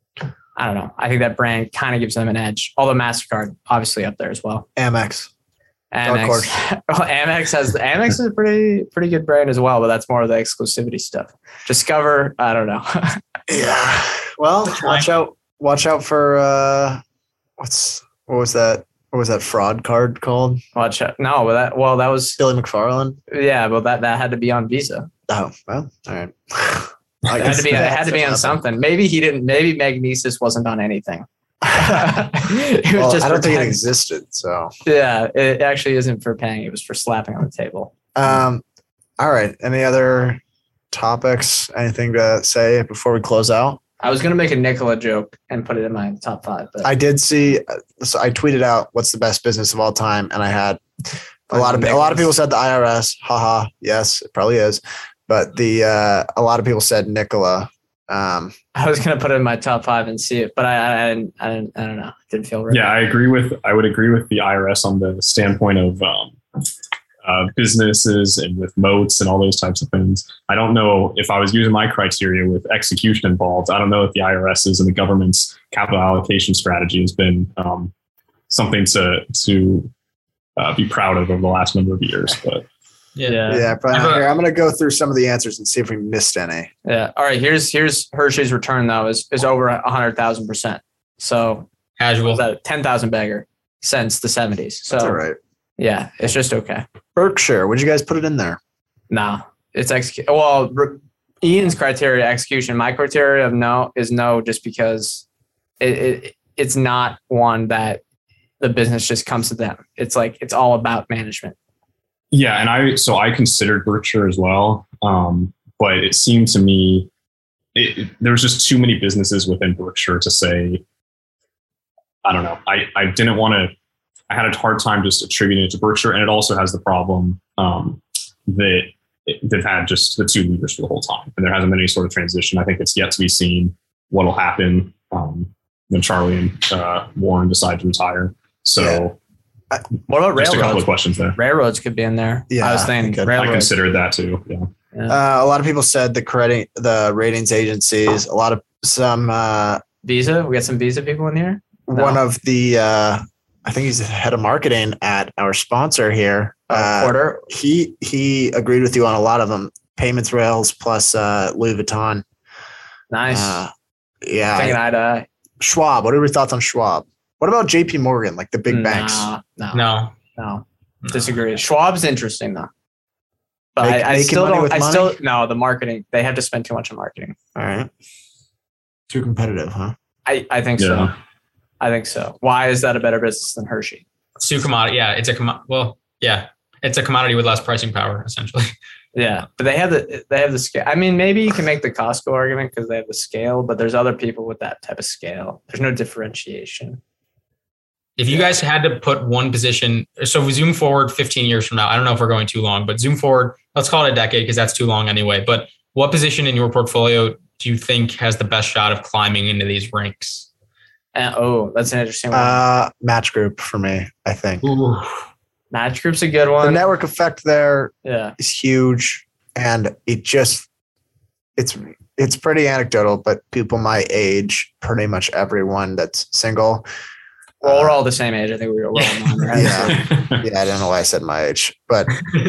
[SPEAKER 4] I don't know. I think that brand kind of gives them an edge. Although Mastercard obviously up there as well.
[SPEAKER 2] Amex. Dark
[SPEAKER 4] Amex, well, Amex has Amex is a pretty pretty good brand as well, but that's more of the exclusivity stuff. Discover, I don't know.
[SPEAKER 2] Yeah. Well, watch out watch out for uh what's what was that what was that fraud card called?
[SPEAKER 4] Watch out. No, but that well, that was
[SPEAKER 2] Billy McFarland?
[SPEAKER 4] yeah, but that that had to be on Visa.
[SPEAKER 2] Oh, well, all right.
[SPEAKER 4] It had to be. It had to be on something. Maybe he didn't. Maybe Magnesis wasn't on anything. it was
[SPEAKER 2] Well,
[SPEAKER 4] just
[SPEAKER 2] I
[SPEAKER 4] for
[SPEAKER 2] don't think it
[SPEAKER 4] paying.
[SPEAKER 2] existed. So,
[SPEAKER 4] Yeah, it actually isn't for paying. It was for slapping on the table.
[SPEAKER 2] um, all right. Any other topics? Anything to say before we close out?
[SPEAKER 4] I was gonna make a Nikola joke and put it in my top five, but
[SPEAKER 2] I did see. So I tweeted out what's the best business of all time, and I had a lot of a lot of people said the I R S. Haha. Yes, it probably is. But the uh, a lot of people said Nikola. Um,
[SPEAKER 4] I was gonna put it in my top five and see it, but I I, I, didn't, I, didn't, I don't know. It didn't feel right.
[SPEAKER 5] Yeah, I agree with. I would agree with the I R S on the standpoint of um, uh, businesses and with moats and all those types of things. I don't know if I was using my criteria with execution involved. I don't know if the IRS's and the government's capital allocation strategy has been um, something to to uh, be proud of over the last number of years. But
[SPEAKER 3] Yeah.
[SPEAKER 4] Yeah.
[SPEAKER 2] yeah, but
[SPEAKER 3] I've, uh,
[SPEAKER 2] here, I'm going to go through some of the answers and see if we missed any.
[SPEAKER 4] Yeah. All right. Here's here's Hershey's return though is is over a hundred thousand percent. So
[SPEAKER 3] Casual.
[SPEAKER 4] was that ten thousand bagger since the seventies? So
[SPEAKER 2] That's all right.
[SPEAKER 4] yeah, it's just okay.
[SPEAKER 2] Berkshire, would you guys put it in there?
[SPEAKER 4] Nah, it's exec. Well, Ian's criteria execution. My criteria of no is no, just because it, it it's not one that the business just comes to them. It's like it's all about management.
[SPEAKER 5] Yeah, and I so I considered Berkshire as well, um, but it seemed to me it, it, there was just too many businesses within Berkshire to say. I don't know. I, I didn't want to. I had a hard time just attributing it to Berkshire, and it also has the problem um, that it, they've had just the two leaders for the whole time, and there hasn't been any sort of transition. I think it's yet to be seen what will happen um, when Charlie and uh, Warren decide to retire. So. Yeah.
[SPEAKER 4] What about railroads?
[SPEAKER 5] Just a couple of questions there.
[SPEAKER 4] Railroads could be in there.
[SPEAKER 2] Yeah,
[SPEAKER 4] I was thinking railroads.
[SPEAKER 5] I considered that too. Yeah.
[SPEAKER 2] yeah. Uh, a lot of people said the credit, the ratings agencies. A lot of some uh,
[SPEAKER 4] Visa. We got some Visa people in here. No.
[SPEAKER 2] One of the, uh, I think he's the head of marketing at our sponsor here.
[SPEAKER 4] Uh, Porter.
[SPEAKER 2] He he agreed with you on a lot of them. Payments rails plus uh, Louis Vuitton.
[SPEAKER 4] Nice.
[SPEAKER 2] Uh, yeah.
[SPEAKER 4] Thinking eye to eye.
[SPEAKER 2] Schwab. What are your thoughts on Schwab? What about J P Morgan, like the big
[SPEAKER 4] nah,
[SPEAKER 2] banks?
[SPEAKER 4] No,
[SPEAKER 3] no,
[SPEAKER 4] no. Disagree. Schwab's interesting though, but
[SPEAKER 2] Make,
[SPEAKER 4] I, I still don't. I
[SPEAKER 2] money?
[SPEAKER 4] still no. The marketing, they have to spend too much on marketing.
[SPEAKER 2] All right, too competitive, huh?
[SPEAKER 4] I, I think
[SPEAKER 5] yeah.
[SPEAKER 4] so. I think so. Why is that a better business than Hershey?
[SPEAKER 3] It's too commodity. Yeah, it's a com- well, yeah, it's a commodity with less pricing power, essentially.
[SPEAKER 4] Yeah, but they have the they have the scale. I mean, maybe you can make the Costco argument because they have the scale, but there's other people with that type of scale. There's no differentiation.
[SPEAKER 3] If you guys had to put one position, so we zoom forward fifteen years from now, I don't know if we're going too long, but zoom forward, let's call it a decade because that's too long anyway. But what position in your portfolio do you think has the best shot of climbing into these ranks?
[SPEAKER 4] Uh, oh, that's an interesting one.
[SPEAKER 2] Uh, Match Group for me, I think.
[SPEAKER 3] Ooh.
[SPEAKER 4] Match Group's a good one.
[SPEAKER 2] The network effect there
[SPEAKER 4] yeah.
[SPEAKER 2] is huge, and it just it's it's pretty anecdotal, but people my age, pretty much everyone that's single.
[SPEAKER 4] Well, we're all the same age. I think we were all on, right?
[SPEAKER 2] yeah. yeah, I don't know why I said my age, but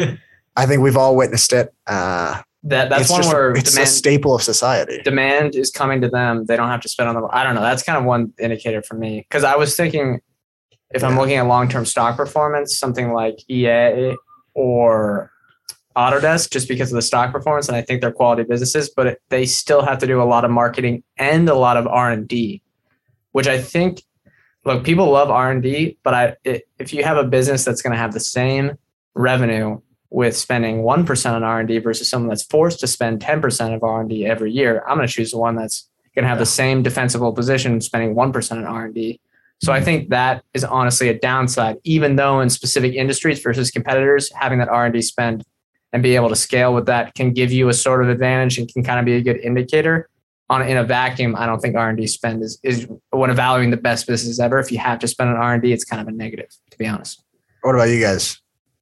[SPEAKER 2] I think we've all witnessed it. Uh,
[SPEAKER 4] that That's one
[SPEAKER 2] just,
[SPEAKER 4] where
[SPEAKER 2] it's
[SPEAKER 4] demand,
[SPEAKER 2] a staple of society.
[SPEAKER 4] Demand is coming to them. They don't have to spend on them. I don't know. That's kind of one indicator for me. Because I was thinking, if yeah. I'm looking at long-term stock performance, something like E A or Autodesk, just because of the stock performance, and I think they're quality businesses, but it, they still have to do a lot of marketing and a lot of R and D, which I think – look, people love R and D, but I, it, if you have a business that's going to have the same revenue with spending one percent on R and D versus someone that's forced to spend ten percent of R and D every year, I'm going to choose the one that's going to have the same defensible position spending one percent on R and D. So I think that is honestly a downside, even though in specific industries versus competitors, having that R and D spend and be able to scale with that can give you a sort of advantage and can kind of be a good indicator. On in a vacuum, I don't think R and D spend is, is when evaluating the best businesses ever. If you have to spend on R and D, it's kind of a negative, to be honest.
[SPEAKER 2] What about you guys?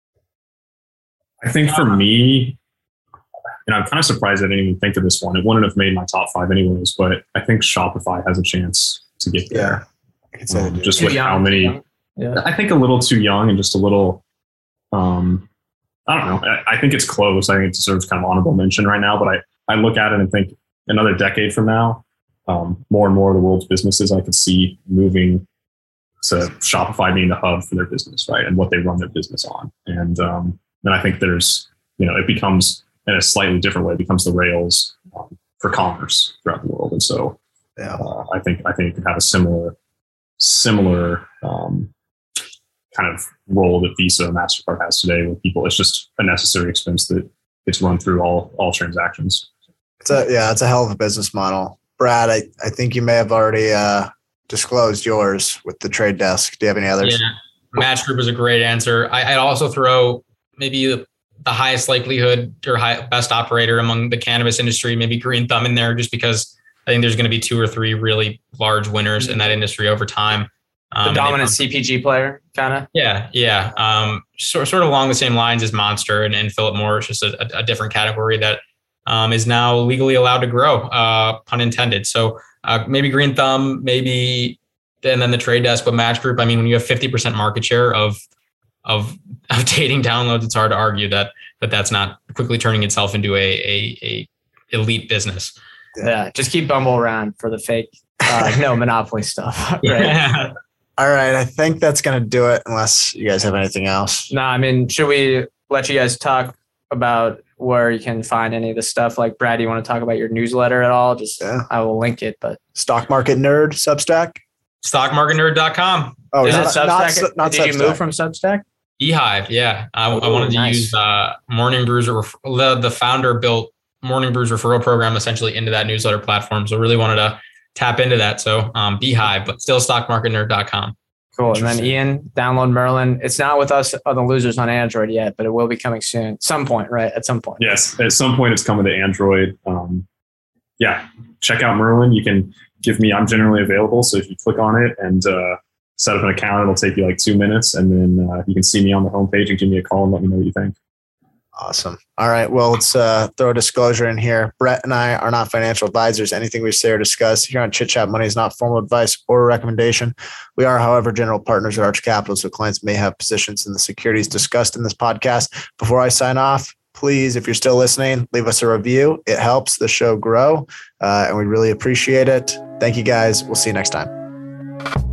[SPEAKER 5] I think for me, and I'm kind of surprised I didn't even think of this one. It wouldn't have made my top five anyways, but I think Shopify has a chance to get there.
[SPEAKER 2] Yeah.
[SPEAKER 5] Um, just with
[SPEAKER 4] young,
[SPEAKER 5] how many,
[SPEAKER 4] yeah.
[SPEAKER 5] I think a little too young and just a little, um, I don't know. I, I think it's close. I think it deserves kind of honorable mention right now, but I, I look at it and think, another decade from now, um, more and more of the world's businesses I could see moving to Shopify being the hub for their business, right? And what they run their business on. And um, and I think there's, you know, it becomes in a slightly different way, it becomes the rails um, for commerce throughout the world. And so
[SPEAKER 2] yeah.
[SPEAKER 5] uh, I think I think it could have a similar similar um, kind of role that Visa and MasterCard has today with people. It's just a necessary expense that gets run through all all transactions.
[SPEAKER 2] It's a yeah, it's a hell of a business model. Brad, I, I think you may have already uh, disclosed yours with the trade desk. Do you have any others?
[SPEAKER 3] Yeah, Match Group is a great answer. I, I'd also throw maybe the, the highest likelihood or high, best operator among the cannabis industry, maybe Green Thumb in there, just because I think there's going to be two or three really large winners in that industry over time.
[SPEAKER 4] Um, the dominant C P G player, kind of.
[SPEAKER 3] Yeah, yeah. Um, sort sort of along the same lines as Monster and, and Philip Morris, just a, a different category that. Um, is now legally allowed to grow, uh, pun intended. So uh, maybe Green Thumb, maybe, and then the trade desk, but Match Group. I mean, when you have fifty percent market share of, of of dating downloads, it's hard to argue that that that's not quickly turning itself into a a, a elite business.
[SPEAKER 4] Yeah, just keep Bumble around for the fake, uh, no monopoly stuff. Right?
[SPEAKER 3] Yeah.
[SPEAKER 2] All right, I think that's gonna do it. Unless you guys have anything else.
[SPEAKER 4] No, I mean, should we let you guys talk about where you can find any of the stuff? Like, Brad, you want to talk about your newsletter at all? Just
[SPEAKER 2] yeah.
[SPEAKER 4] I will link it. But
[SPEAKER 2] Stock Market Nerd Substack.
[SPEAKER 3] stock market nerd dot com.
[SPEAKER 2] Oh,
[SPEAKER 4] is
[SPEAKER 2] not,
[SPEAKER 4] it Substack?
[SPEAKER 2] not, not
[SPEAKER 4] Did
[SPEAKER 2] Substack.
[SPEAKER 4] you move from Substack?
[SPEAKER 3] Beehive, yeah. I,
[SPEAKER 4] Ooh,
[SPEAKER 3] I wanted to
[SPEAKER 4] nice.
[SPEAKER 3] use uh, Morning Brews. Ref- the, the founder built Morning Brews referral program essentially into that newsletter platform. So really wanted to tap into that. So um, Beehive, but still stock market nerd dot com.
[SPEAKER 4] Cool. And then Ian, download Merlin. It's not with us on the losers on Android yet, but it will be coming soon. Some point, right? At some point.
[SPEAKER 5] Yes, at some point it's coming to Android. Um, yeah, check out Merlin. You can give me, I'm generally available. So if you click on it and uh, set up an account, it'll take you like two minutes. And then uh, you can see me on the homepage and give me a call and let me know what you think.
[SPEAKER 2] Awesome. All right. Well, let's uh, throw a disclosure in here. Brett and I are not financial advisors. Anything we say or discuss here on Chit Chat Money is not formal advice or a recommendation. We are, however, general partners at Arch Capital, so clients may have positions in the securities discussed in this podcast. Before I sign off, please, if you're still listening, leave us a review. It helps the show grow, uh, and we really appreciate it. Thank you, guys. We'll see you next time.